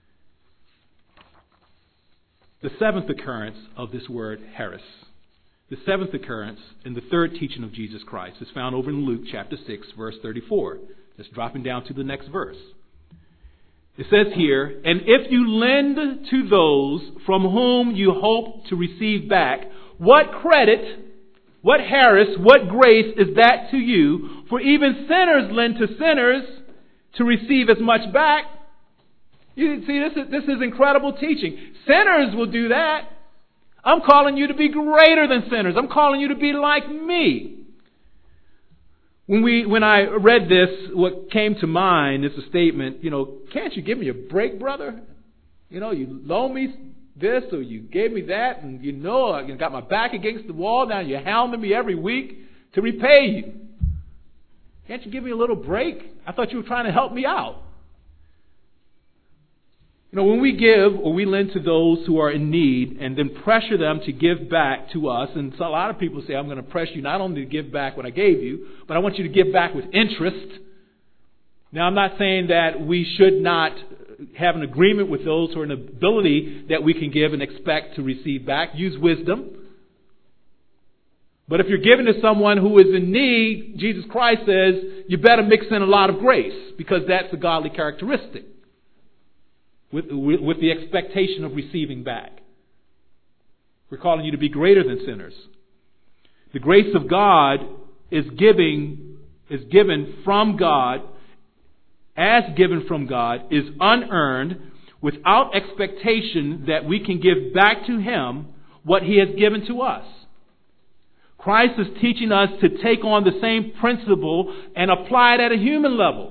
The seventh occurrence of this word, charis. The seventh occurrence in the third teaching of Jesus Christ is found over in Luke chapter six, verse thirty-four. Just dropping down to the next verse. It says here, and if you lend to those from whom you hope to receive back, what credit, what charis, what grace is that to you? For even sinners lend to sinners to receive as much back. You see, this is, this is incredible teaching. Sinners will do that. I'm calling you to be greater than sinners. I'm calling you to be like me. When we, when I read this, what came to mind is a statement, you know, can't you give me a break, brother? You know, you loan me this or you gave me that, and you know I got my back against the wall. Now you're hounding me every week to repay you. Can't you give me a little break? I thought you were trying to help me out. You know, when we give or we lend to those who are in need and then pressure them to give back to us, and so a lot of people say, I'm going to pressure you not only to give back what I gave you, but I want you to give back with interest. Now, I'm not saying that we should not have an agreement with those who are an ability that we can give and expect to receive back. Use wisdom. But if you're giving to someone who is in need, Jesus Christ says, you better mix in a lot of grace, because that's a godly characteristic. With, with, with the expectation of receiving back. We're calling you to be greater than sinners. The grace of God is giving, is given from God, as given from God, is unearned, without expectation that we can give back to Him what He has given to us. Christ is teaching us to take on the same principle and apply it at a human level.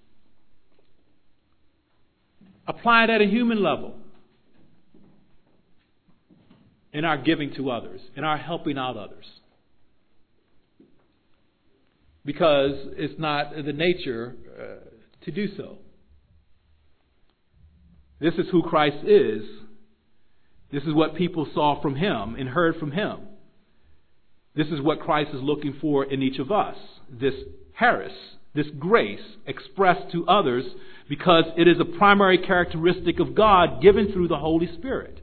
Apply it at a human level. In our giving to others, in our helping out others. Because it's not the nature uh, to do so. This is who Christ is. This is what people saw from Him and heard from Him. This is what Christ is looking for in each of us. This charis, this grace expressed to others, because it is a primary characteristic of God given through the Holy Spirit.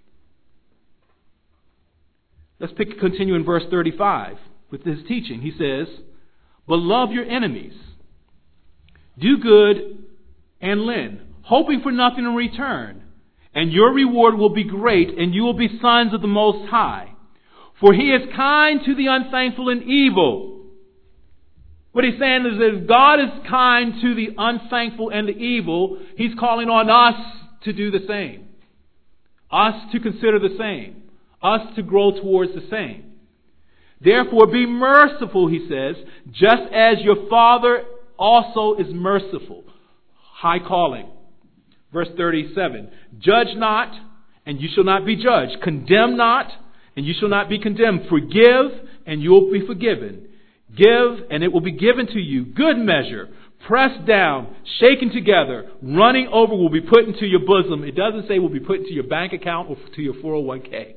Let's pick, continue in verse thirty-five with his teaching. He says, "But love your enemies. Do good and lend, hoping for nothing in return. And your reward will be great, and you will be sons of the Most High. For He is kind to the unthankful and evil." What he's saying is that if God is kind to the unthankful and the evil, He's calling on us to do the same. Us to consider the same. Us to grow towards the same. "Therefore be merciful," He says, "just as your Father also is merciful." High calling. Verse thirty-seven. "Judge not, and you shall not be judged. Condemn not, and you shall not be condemned. Forgive, and you will be forgiven. Give, and it will be given to you. Good measure, pressed down, shaken together, running over, will be put into your bosom." It doesn't say will be put into your bank account or to your four oh one k.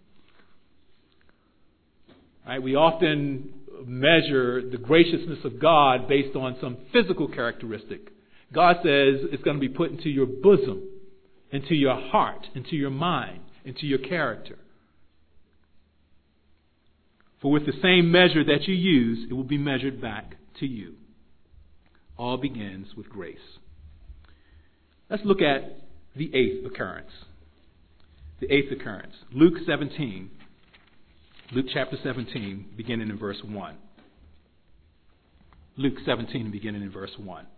Right? We often measure the graciousness of God based on some physical characteristic. God says it's going to be put into your bosom, into your heart, into your mind, into your character. "For with the same measure that you use, it will be measured back to you." All begins with grace. Let's look at the eighth occurrence. The eighth occurrence. Luke seventeen. Luke chapter seventeen, beginning in verse one. Luke seventeen, beginning in verse one.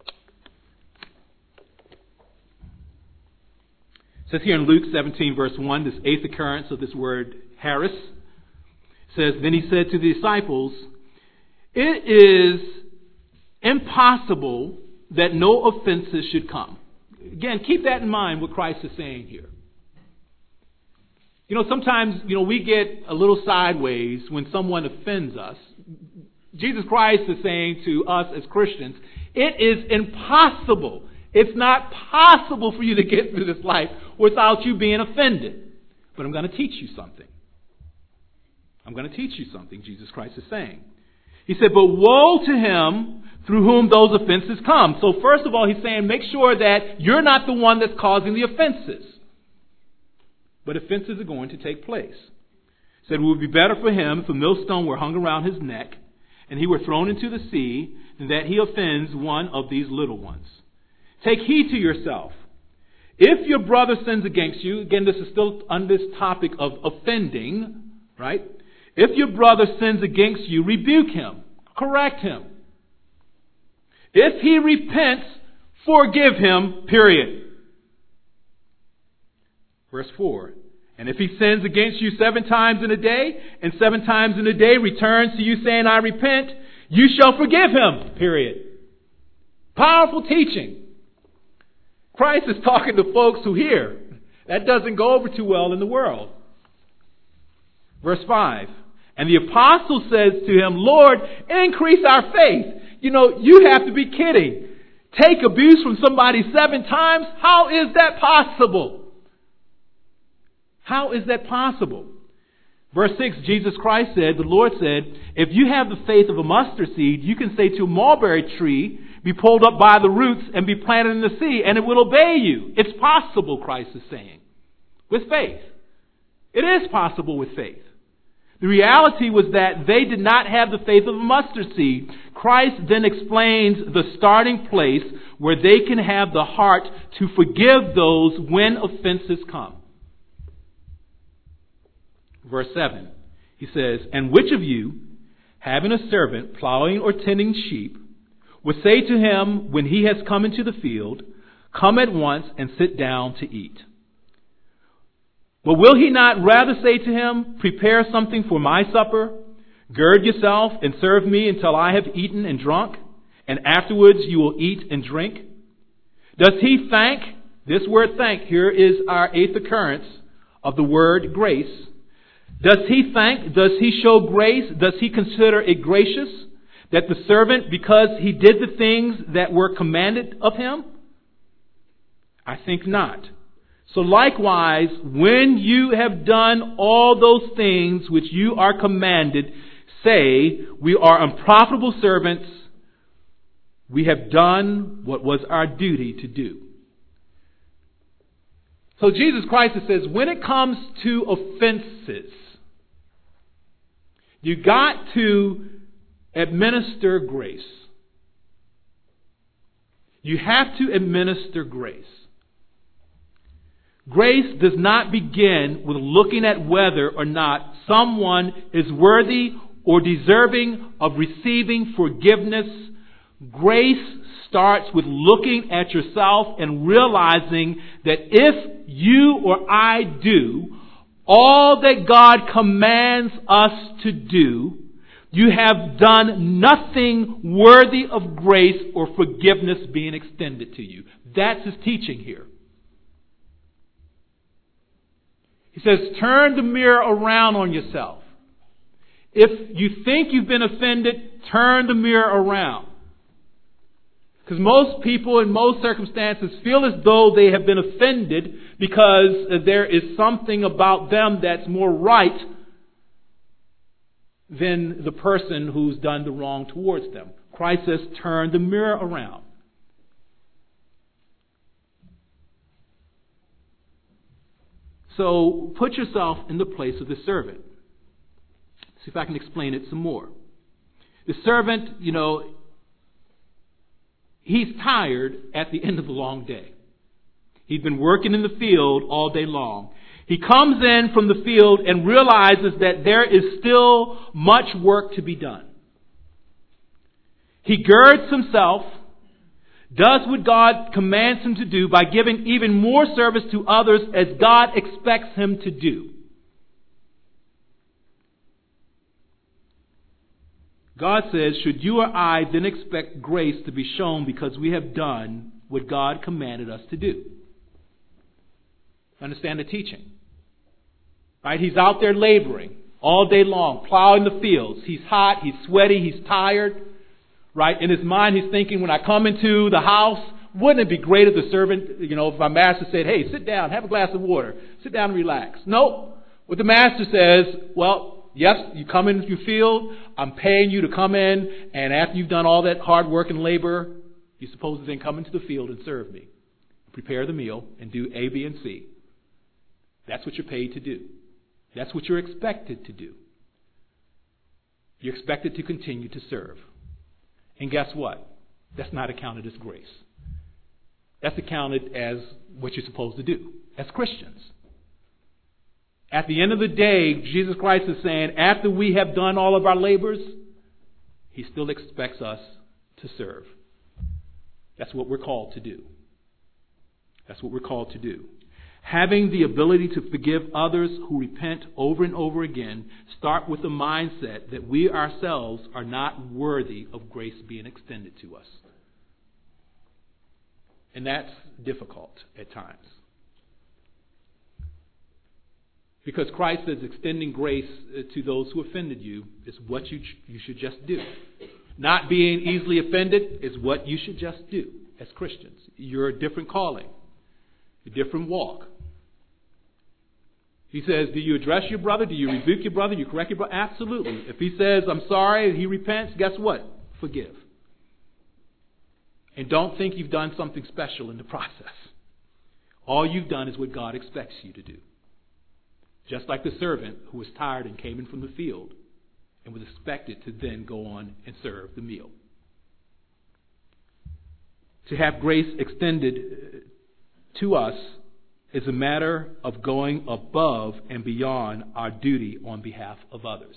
It says here in Luke seventeen, verse one, this eighth occurrence of this word charis, says, "Then He said to the disciples, it is impossible that no offenses should come." Again, keep that in mind, what Christ is saying here. You know, sometimes, you know, we get a little sideways when someone offends us. Jesus Christ is saying to us as Christians, it is impossible. It's not possible for you to get through this life without you being offended. But I'm going to teach you something. I'm going to teach you something, Jesus Christ is saying. He said, "But woe to him through whom those offenses come." So first of all, He's saying, make sure that you're not the one that's causing the offenses. But offenses are going to take place. He said, "It would be better for him if a millstone were hung around his neck, and he were thrown into the sea, than that he offends one of these little ones. Take heed to yourself. If your brother sins against you," again, this is still on this topic of offending, right? "If your brother sins against you, rebuke him, correct him. If he repents, forgive him," period. Verse four. "And if he sins against you seven times in a day, and seven times in a day returns to you saying, 'I repent,' you shall forgive him," period. Powerful teaching. Christ is talking to folks who hear. That doesn't go over too well in the world. Verse five. "And the apostle says to him, 'Lord, increase our faith.'" You know, you have to be kidding. Take abuse from somebody seven times? How is that possible? How is that possible? Verse six, Jesus Christ said, the Lord said, "If you have the faith of a mustard seed, you can say to a mulberry tree, 'Be pulled up by the roots and be planted in the sea,' and it will obey you." It's possible, Christ is saying, with faith. It is possible with faith. The reality was that they did not have the faith of a mustard seed. Christ then explains the starting place where they can have the heart to forgive those when offenses come. Verse seven, he says, "And which of you, having a servant plowing or tending sheep, would say to him when he has come into the field, Come at once and sit down to eat. But will he not rather say to him, prepare something for my supper, gird yourself and serve me until I have eaten and drunk, and afterwards you will eat and drink? Does he thank, this word thank, here is our eighth occurrence of the word grace. Does he thank, does he show grace, does he consider it gracious that the servant, because he did the things that were commanded of him? I think not. So likewise, when you have done all those things which you are commanded, say, we are unprofitable servants. We have done what was our duty to do. So Jesus Christ says, when it comes to offenses, you got to administer grace. You have to administer grace. Grace does not begin with looking at whether or not someone is worthy or deserving of receiving forgiveness. Grace starts with looking at yourself and realizing that if you or I do all that God commands us to do, you have done nothing worthy of grace or forgiveness being extended to you. That's his teaching here. He says, turn the mirror around on yourself. If you think you've been offended, turn the mirror around. Because most people in most circumstances feel as though they have been offended because there is something about them that's more right than the person who's done the wrong towards them. Christ says, turn the mirror around. So put yourself in the place of the servant. See if I can explain it some more. The servant, you know, he's tired at the end of the long day. He's been working in the field all day long. He comes in from the field and realizes that there is still much work to be done. He girds himself, does what God commands him to do by giving even more service to others as God expects him to do. God says, should you or I then expect grace to be shown because we have done what God commanded us to do? Understand the teaching. Right? He's out there laboring all day long, plowing the fields. He's hot, he's sweaty, he's tired. Right? In his mind, he's thinking, when I come into the house, wouldn't it be great if the servant, you know, if my master said, hey, sit down, have a glass of water, sit down and relax. No. What the master says, well, yes, you come into your field, I'm paying you to come in, and after you've done all that hard work and labor, you're supposed to then come into the field and serve me. Prepare the meal and do A, B, and C. That's what you're paid to do. That's what you're expected to do. You're expected to continue to serve. And guess what? That's not accounted as grace. That's accounted as what you're supposed to do as Christians. At the end of the day, Jesus Christ is saying, after we have done all of our labors, He still expects us to serve. That's what we're called to do. That's what we're called to do. Having the ability to forgive others who repent over and over again, start with the mindset that we ourselves are not worthy of grace being extended to us. And that's difficult at times. Because Christ says extending grace to those who offended you is what you, you should just do. Not being easily offended is what you should just do as Christians. You're a different calling, a different walk. He says, do you address your brother? Do you rebuke your brother? Do you correct your brother? Absolutely. If he says, I'm sorry, and he repents, guess what? Forgive. And don't think you've done something special in the process. All you've done is what God expects you to do. Just like the servant who was tired and came in from the field and was expected to then go on and serve the meal. To have grace extended to us is a matter of going above and beyond our duty on behalf of others.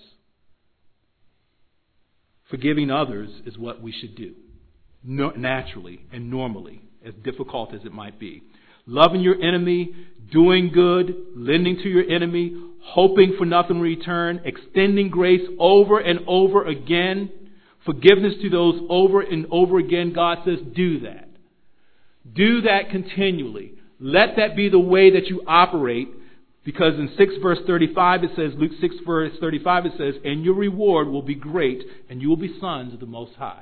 Forgiving others is what we should do, naturally and normally as difficult as it might be. Loving your enemy, doing good, lending to your enemy, hoping for nothing in return, extending grace over and over again, forgiveness to those over and over again. God says, do that. Do that continually. Let that be the way that you operate, because in six verse thirty-five it says, Luke six verse thirty-five it says, and your reward will be great, and you will be sons of the Most High.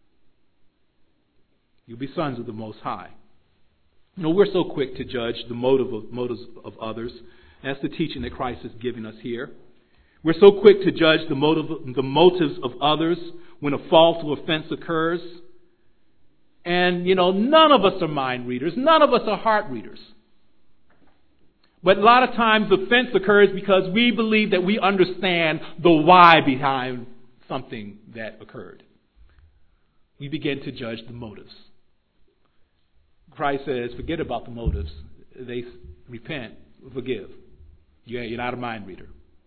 You'll be sons of the Most High. You know, we're so quick to judge the motive of, motives of others. That's the teaching that Christ is giving us here. We're so quick to judge the motive, the motives of others when a fault or offense occurs. And, you know, none of us are mind readers. None of us are heart readers. But a lot of times offense occurs because we believe that we understand the why behind something that occurred. We begin to judge the motives. Christ says, forget about the motives. They repent, forgive. Yeah, you're not a mind reader.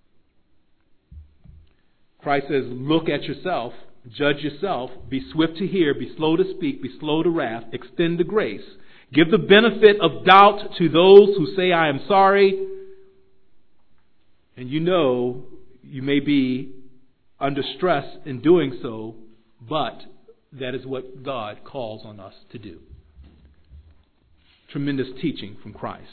Christ says, look at yourself, judge yourself, be swift to hear, be slow to speak, be slow to wrath, extend the grace. Give the benefit of doubt to those who say, I am sorry. And you know you may be under stress in doing so, but that is what God calls on us to do. Tremendous teaching from Christ.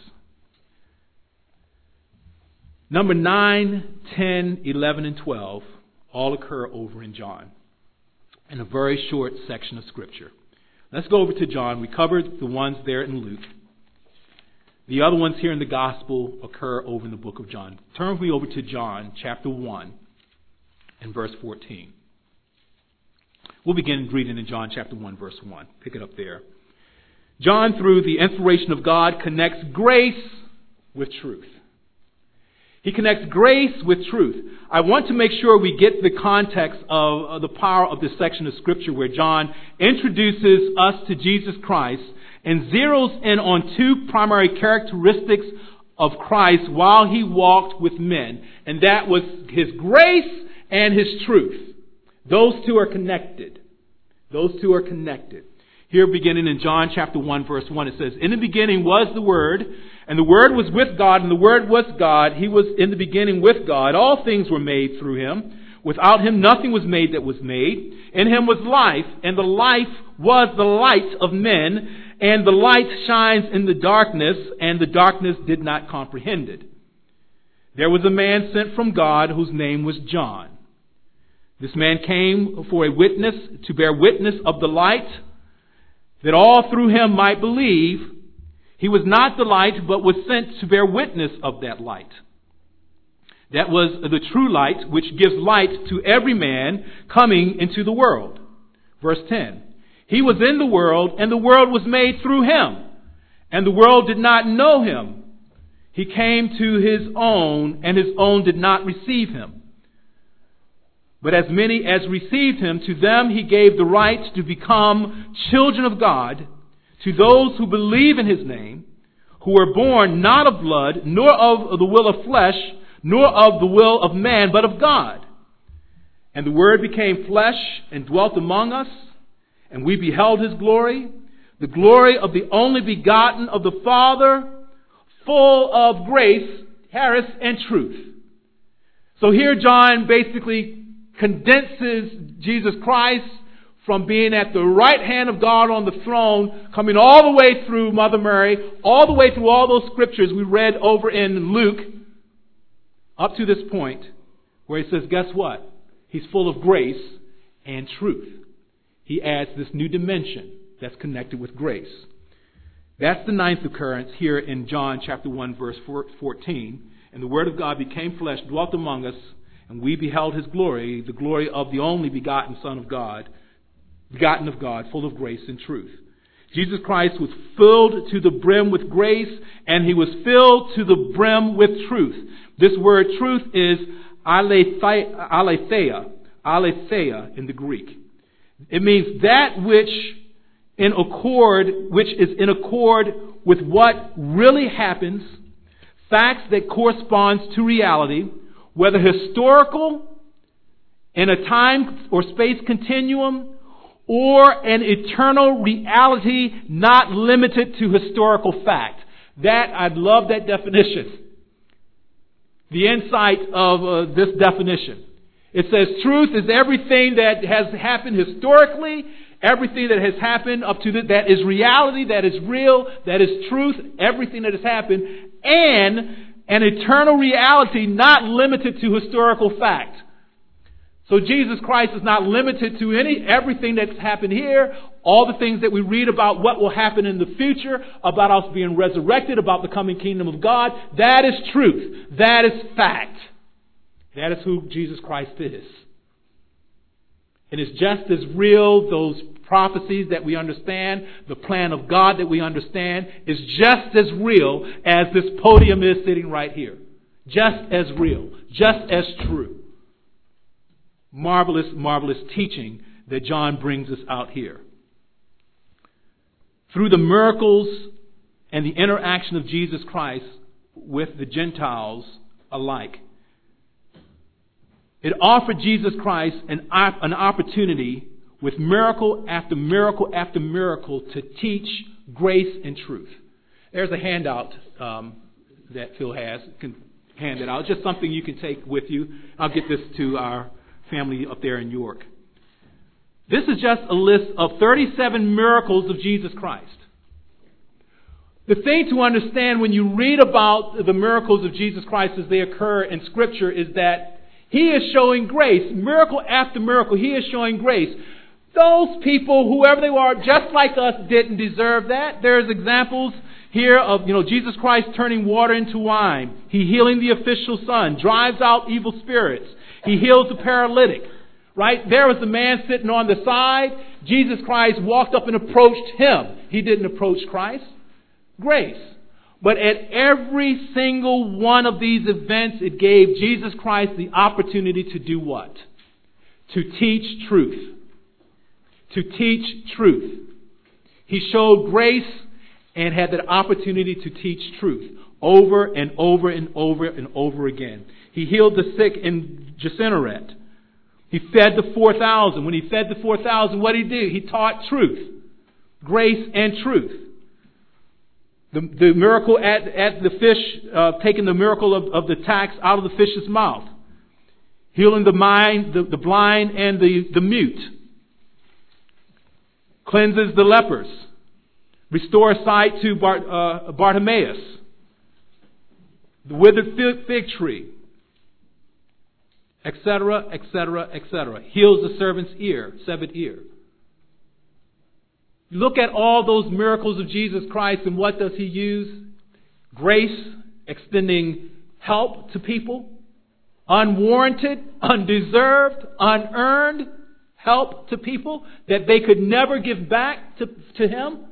Number nine, ten, eleven, and twelve all occur over in John in a very short section of Scripture. Let's go over to John. We covered the ones there in Luke. The other ones here in the Gospel occur over in the book of John. Turn with me over to John chapter one and verse fourteen. We'll begin reading in John chapter one, verse one. Pick it up there. John, through the inspiration of God, connects grace with truth. He connects grace with truth. I want to make sure we get the context of the power of this section of Scripture where John introduces us to Jesus Christ and zeroes in on two primary characteristics of Christ while he walked with men. And that was his grace and his truth. Those two are connected. Those two are connected. Here beginning in John chapter one verse one it says, in the beginning was the Word, and the Word was with God, and the Word was God. He was in the beginning with God. All things were made through Him. Without Him nothing was made that was made. In Him was life, and the life was the light of men, and the light shines in the darkness, and the darkness did not comprehend it. There was a man sent from God whose name was John. This man came for a witness, to bear witness of the light, that all through him might believe. He was not the light, but was sent to bear witness of that light. That was the true light, which gives light to every man coming into the world. Verse ten. He was in the world, and the world was made through him, and the world did not know him. He came to his own, and his own did not receive him. But as many as received him, to them he gave the right to become children of God, to those who believe in his name, who were born not of blood, nor of the will of flesh, nor of the will of man, but of God. And the Word became flesh and dwelt among us, and we beheld his glory, the glory of the only begotten of the Father, full of grace, Harris, and truth. So here John basically condenses Jesus Christ from being at the right hand of God on the throne, coming all the way through Mother Mary, all the way through all those scriptures we read over in Luke, up to this point, where he says, guess what? He's full of grace and truth. He adds this new dimension that's connected with grace. That's the ninth occurrence here in John chapter one, verse fourteen. And the Word of God became flesh, dwelt among us, and we beheld his glory, the glory of the only begotten Son of God, begotten of God, full of grace and truth. Jesus Christ was filled to the brim with grace, and he was filled to the brim with truth. This word truth is aletheia, aletheia in the Greek. It means that which in accord, which is in accord with what really happens, facts that corresponds to reality, whether historical, in a time or space continuum, or an eternal reality not limited to historical fact. That, I love that definition. The insight of uh, this definition. It says truth is everything that has happened historically, everything that has happened up to the, that is reality, that is real, that is truth, everything that has happened, and an eternal reality not limited to historical fact. So Jesus Christ is not limited to any everything that's happened here, all the things that we read about what will happen in the future, about us being resurrected, about the coming kingdom of God. That is truth. That is fact. That is who Jesus Christ is. And it's just as real, those prophecies that we understand, the plan of God that we understand, is just as real as this podium is sitting right here. Just as real. Just as true. Marvelous, marvelous teaching that John brings us out here. Through the miracles and the interaction of Jesus Christ with the Gentiles alike, it offered Jesus Christ an, an opportunity with miracle after miracle after miracle to teach grace and truth. There's a handout um, that Phil has. You can hand it out. Just something you can take with you. I'll get this to our family up there in York. This is just a list of thirty-seven miracles of Jesus Christ. The thing to understand when you read about the miracles of Jesus Christ as they occur in Scripture is that He is showing grace. Miracle after miracle, He is showing grace. Those people, whoever they are, just like us, didn't deserve that. There's examples here of, you know, Jesus Christ turning water into wine. He healing the official son, drives out evil spirits. He heals the paralytic. Right? There was the man sitting on the side. Jesus Christ walked up and approached him. He didn't approach Christ. Grace. But at every single one of these events, it gave Jesus Christ the opportunity to do what? To teach truth. To teach truth. He showed grace and had that opportunity to teach truth over and over and over and over again. He healed the sick in Gennesaret. He fed the four thousand. When he fed the four thousand, what did he do? He taught truth. Grace and truth. The, the miracle at, at the fish, uh, taking the miracle of, of the tax out of the fish's mouth. Healing the mind, the, the blind and the, the mute. Cleanses the lepers. Restores sight to Bart, uh, Bartimaeus. The withered fig tree. Etc., etc., et cetera. Heals the servant's ear, severed ear. Look at all those miracles of Jesus Christ, and what does He use? Grace, extending help to people. Unwarranted, undeserved, unearned help to people that they could never give back to, to Him.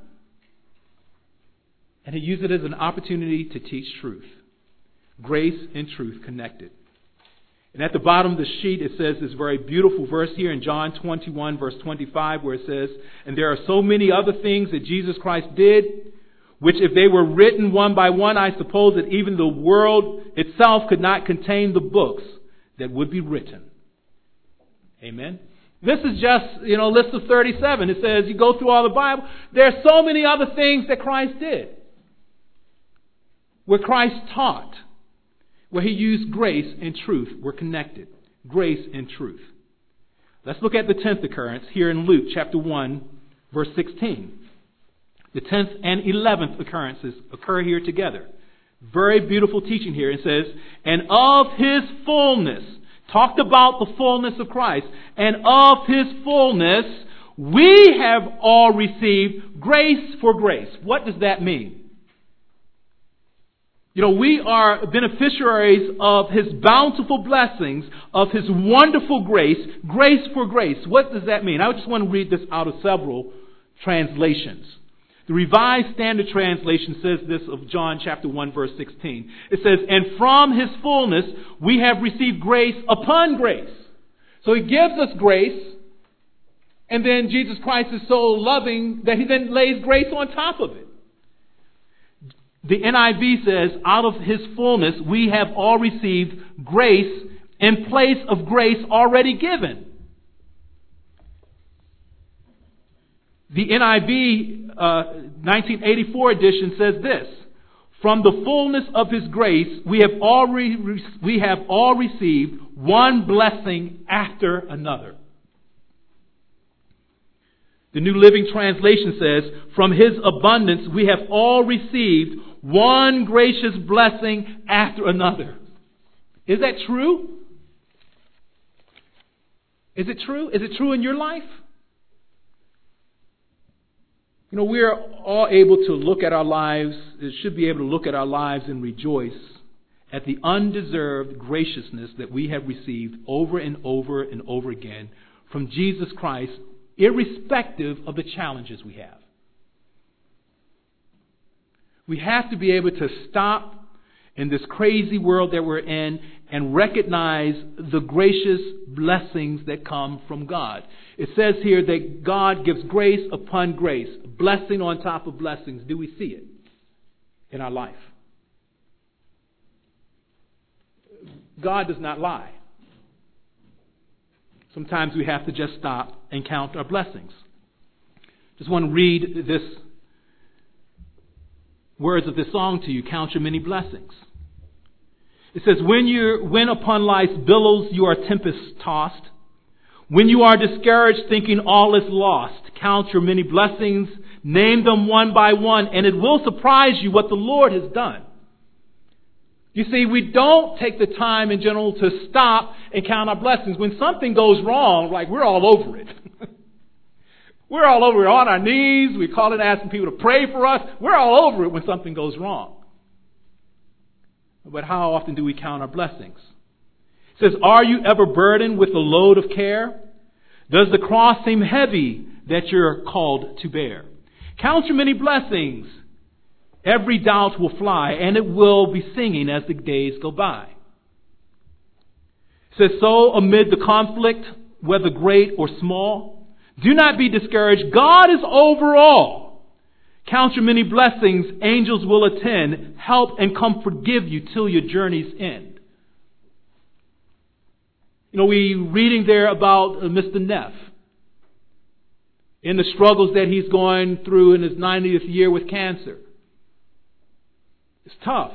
And He used it as an opportunity to teach truth. Grace and truth connected. And at the bottom of the sheet, it says this very beautiful verse here in John twenty-one, verse twenty-five, where it says, "And there are so many other things that Jesus Christ did, which if they were written one by one, I suppose that even the world itself could not contain the books that would be written." Amen. This is just, you know, a list of thirty-seven. It says, you go through all the Bible, there are so many other things that Christ did. Where Christ taught. Where He used grace and truth were connected. Grace and truth. Let's look at the tenth occurrence here in Luke chapter one, verse sixteen. The tenth and eleventh occurrences occur here together. Very beautiful teaching here. It says, "And of His fullness," talked about the fullness of Christ, "and of His fullness we have all received grace for grace." What does that mean? You know, we are beneficiaries of His bountiful blessings, of His wonderful grace, grace for grace. What does that mean? I just want to read this out of several translations. The Revised Standard Translation says this of John chapter one, verse sixteen. It says, "And from His fullness we have received grace upon grace." So He gives us grace, and then Jesus Christ is so loving that He then lays grace on top of it. The N I V says, "Out of His fullness we have all received grace in place of grace already given." The N I V uh, nineteen eighty-four edition says this: "From the fullness of His grace, we have all re- we have all received one blessing after another." The New Living Translation says, "From His abundance, we have all received one gracious blessing after another." Is that true? Is it true? Is it true in your life? You know, we're all able to look at our lives, should be able to look at our lives and rejoice at the undeserved graciousness that we have received over and over and over again from Jesus Christ, irrespective of the challenges we have. We have to be able to stop in this crazy world that we're in and recognize the gracious blessings that come from God. It says here that God gives grace upon grace, blessing on top of blessings. Do we see it in our life? God does not lie. Sometimes we have to just stop and count our blessings. Just want to read this words of this song to you. Count your many blessings. It says, when you when upon life's billows you are tempest tossed, when you are discouraged thinking all is lost, count your many blessings, name them one by one, and it will surprise you what the Lord has done. You see, we don't take the time in general to stop and count our blessings. When something goes wrong, like we're all over it. We're all over it on our knees. We call it asking people to pray for us. We're all over it when something goes wrong. But how often do we count our blessings? It says, are you ever burdened with a load of care? Does the cross seem heavy that you're called to bear? Count your many blessings. Every doubt will fly, and it will be singing as the days go by. It says, so amid the conflict, whether great or small, do not be discouraged. God is over all. Count your many blessings. Angels will attend, help and comfort give you till your journey's end. You know, we reading there about uh, Mister Neff in the struggles that he's going through in his ninetieth year with cancer. It's tough.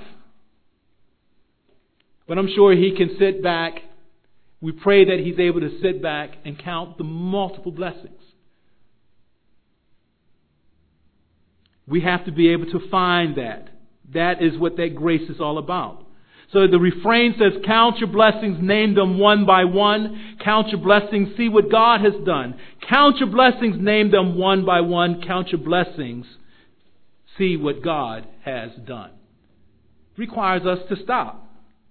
But I'm sure he can sit back. We pray that he's able to sit back and count the multiple blessings. We have to be able to find that. That is what that grace is all about. So the refrain says, count your blessings, name them one by one. Count your blessings, see what God has done. Count your blessings, name them one by one. Count your blessings, see what God has done. It requires us to stop.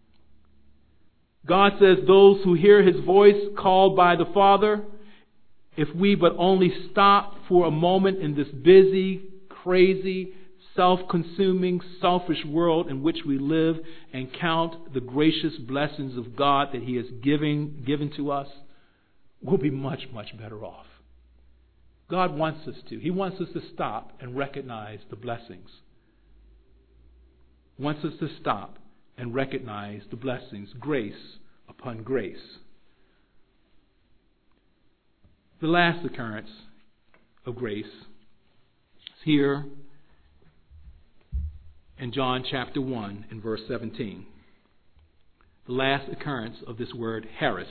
God says those who hear His voice called by the Father, if we but only stop for a moment in this busy, crazy, self-consuming, selfish world in which we live and count the gracious blessings of God that He has given, given to us, we'll be much, much better off. God wants us to. He wants us to stop and recognize the blessings. He wants us to stop and recognize the blessings, grace upon grace. The last occurrence of grace here in John chapter one and verse seventeen. The last occurrence of this word charis.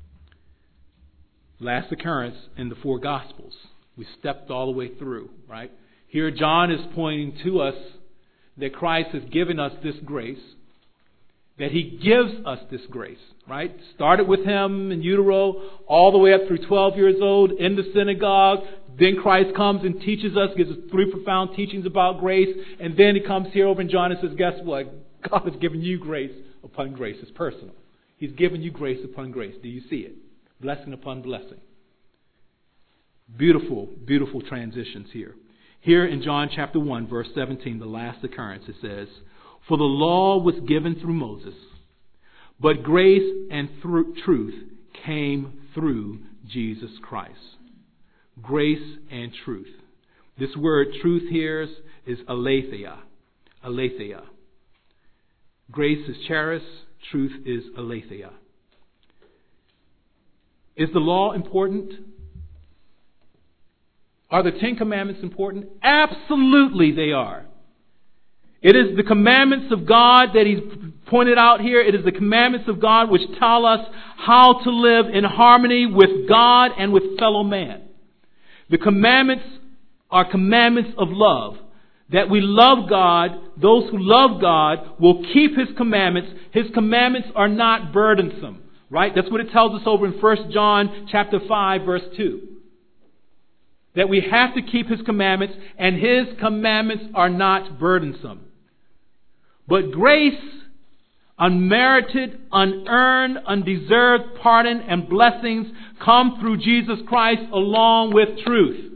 Last occurrence in the four Gospels. We stepped all the way through, right? Here John is pointing to us that Christ has given us this grace, that He gives us this grace, right? Started with Him in utero, all the way up through twelve years old, in the synagogue. Then Christ comes and teaches us, gives us three profound teachings about grace. And then He comes here over in John and says, guess what? God has given you grace upon grace. It's personal. He's given you grace upon grace. Do you see it? Blessing upon blessing. Beautiful, beautiful transitions here. Here in John chapter one, verse seventeen, the last occurrence, it says, for the law was given through Moses, but grace and through truth came through Jesus Christ. Grace and truth. This word truth here is aletheia. Aletheia. Grace is charis, truth is aletheia. Is the law important? Are the Ten Commandments important? Absolutely they are. It is the commandments of God that He's pointed out here. It is the commandments of God which tell us how to live in harmony with God and with fellow man. The commandments are commandments of love. That we love God. Those who love God will keep His commandments. His commandments are not burdensome. Right? That's what it tells us over in First John chapter five, verse two. That we have to keep His commandments, and His commandments are not burdensome. But grace, unmerited, unearned, undeserved pardon and blessings come through Jesus Christ along with truth.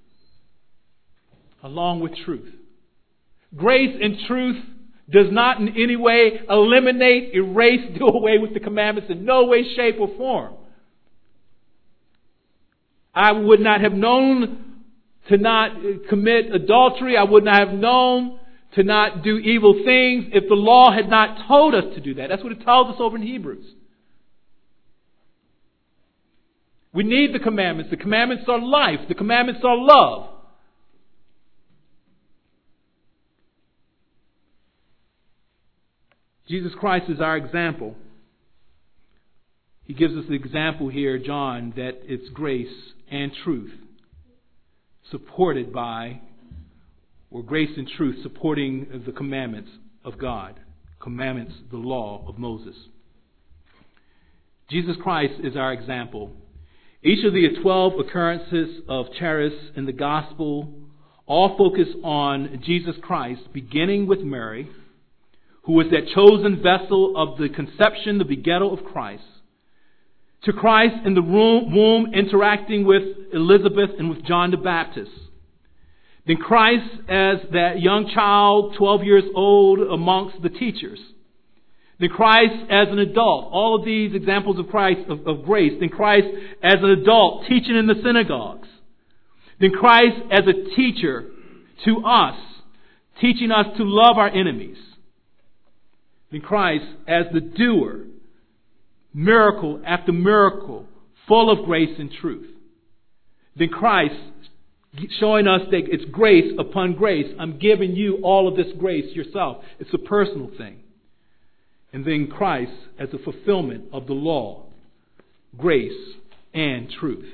Along with truth. Grace and truth does not in any way eliminate, erase, do away with the commandments in no way, shape, or form. I would not have known to not commit adultery. I would not have known to not do evil things if the law had not told us to do that. That's what it tells us over in Hebrews. We need the commandments. The commandments are life. The commandments are love. Jesus Christ is our example. He gives us the example here, John, that it's grace and truth supported by, or grace and truth supporting the commandments of God. Commandments, the law of Moses. Jesus Christ is our example. Each of the twelve occurrences of charis in the gospel all focus on Jesus Christ, beginning with Mary, who was that chosen vessel of the conception, the begettal of Christ, to Christ in the womb interacting with Elizabeth and with John the Baptist. Then Christ as that young child, twelve years old, amongst the teachers. Then Christ as an adult. All of these examples of Christ, of, of grace. Then Christ as an adult, teaching in the synagogues. Then Christ as a teacher to us, teaching us to love our enemies. Then Christ as the doer, miracle after miracle, full of grace and truth. Then Christ showing us that it's grace upon grace. I'm giving you all of this grace yourself. It's a personal thing. And then Christ as a fulfillment of the law, grace and truth.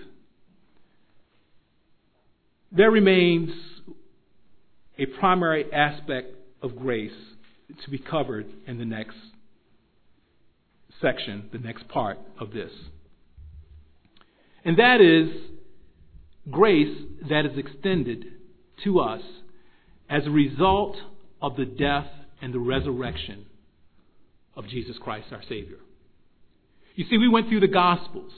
There remains a primary aspect of grace to be covered in the next section, the next part of this. And that is grace that is extended to us as a result of the death and the resurrection of Jesus Christ, our Savior. You see, we went through the Gospels.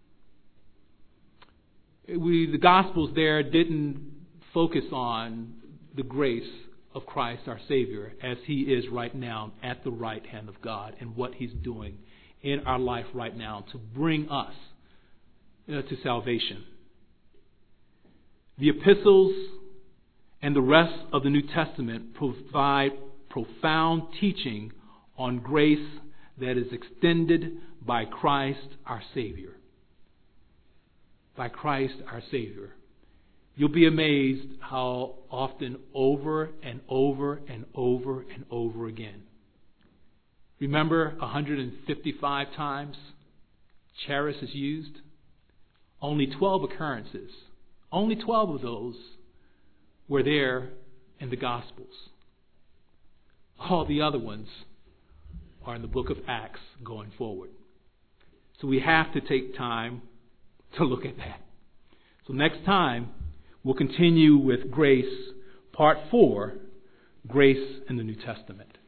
We, the Gospels there didn't focus on the grace of Christ, our Savior, as He is right now at the right hand of God and what He's doing in our life right now to bring us uh, to salvation. The epistles and the rest of the New Testament provide profound teaching on grace that is extended by Christ our Savior. By Christ our Savior. You'll be amazed how often over and over and over and over again. Remember one hundred fifty-five times charis is used? Only twelve occurrences. Only twelve of those were there in the Gospels. All the other ones are in the book of Acts going forward. So we have to take time to look at that. So next time, we'll continue with grace, part four, grace in the New Testament.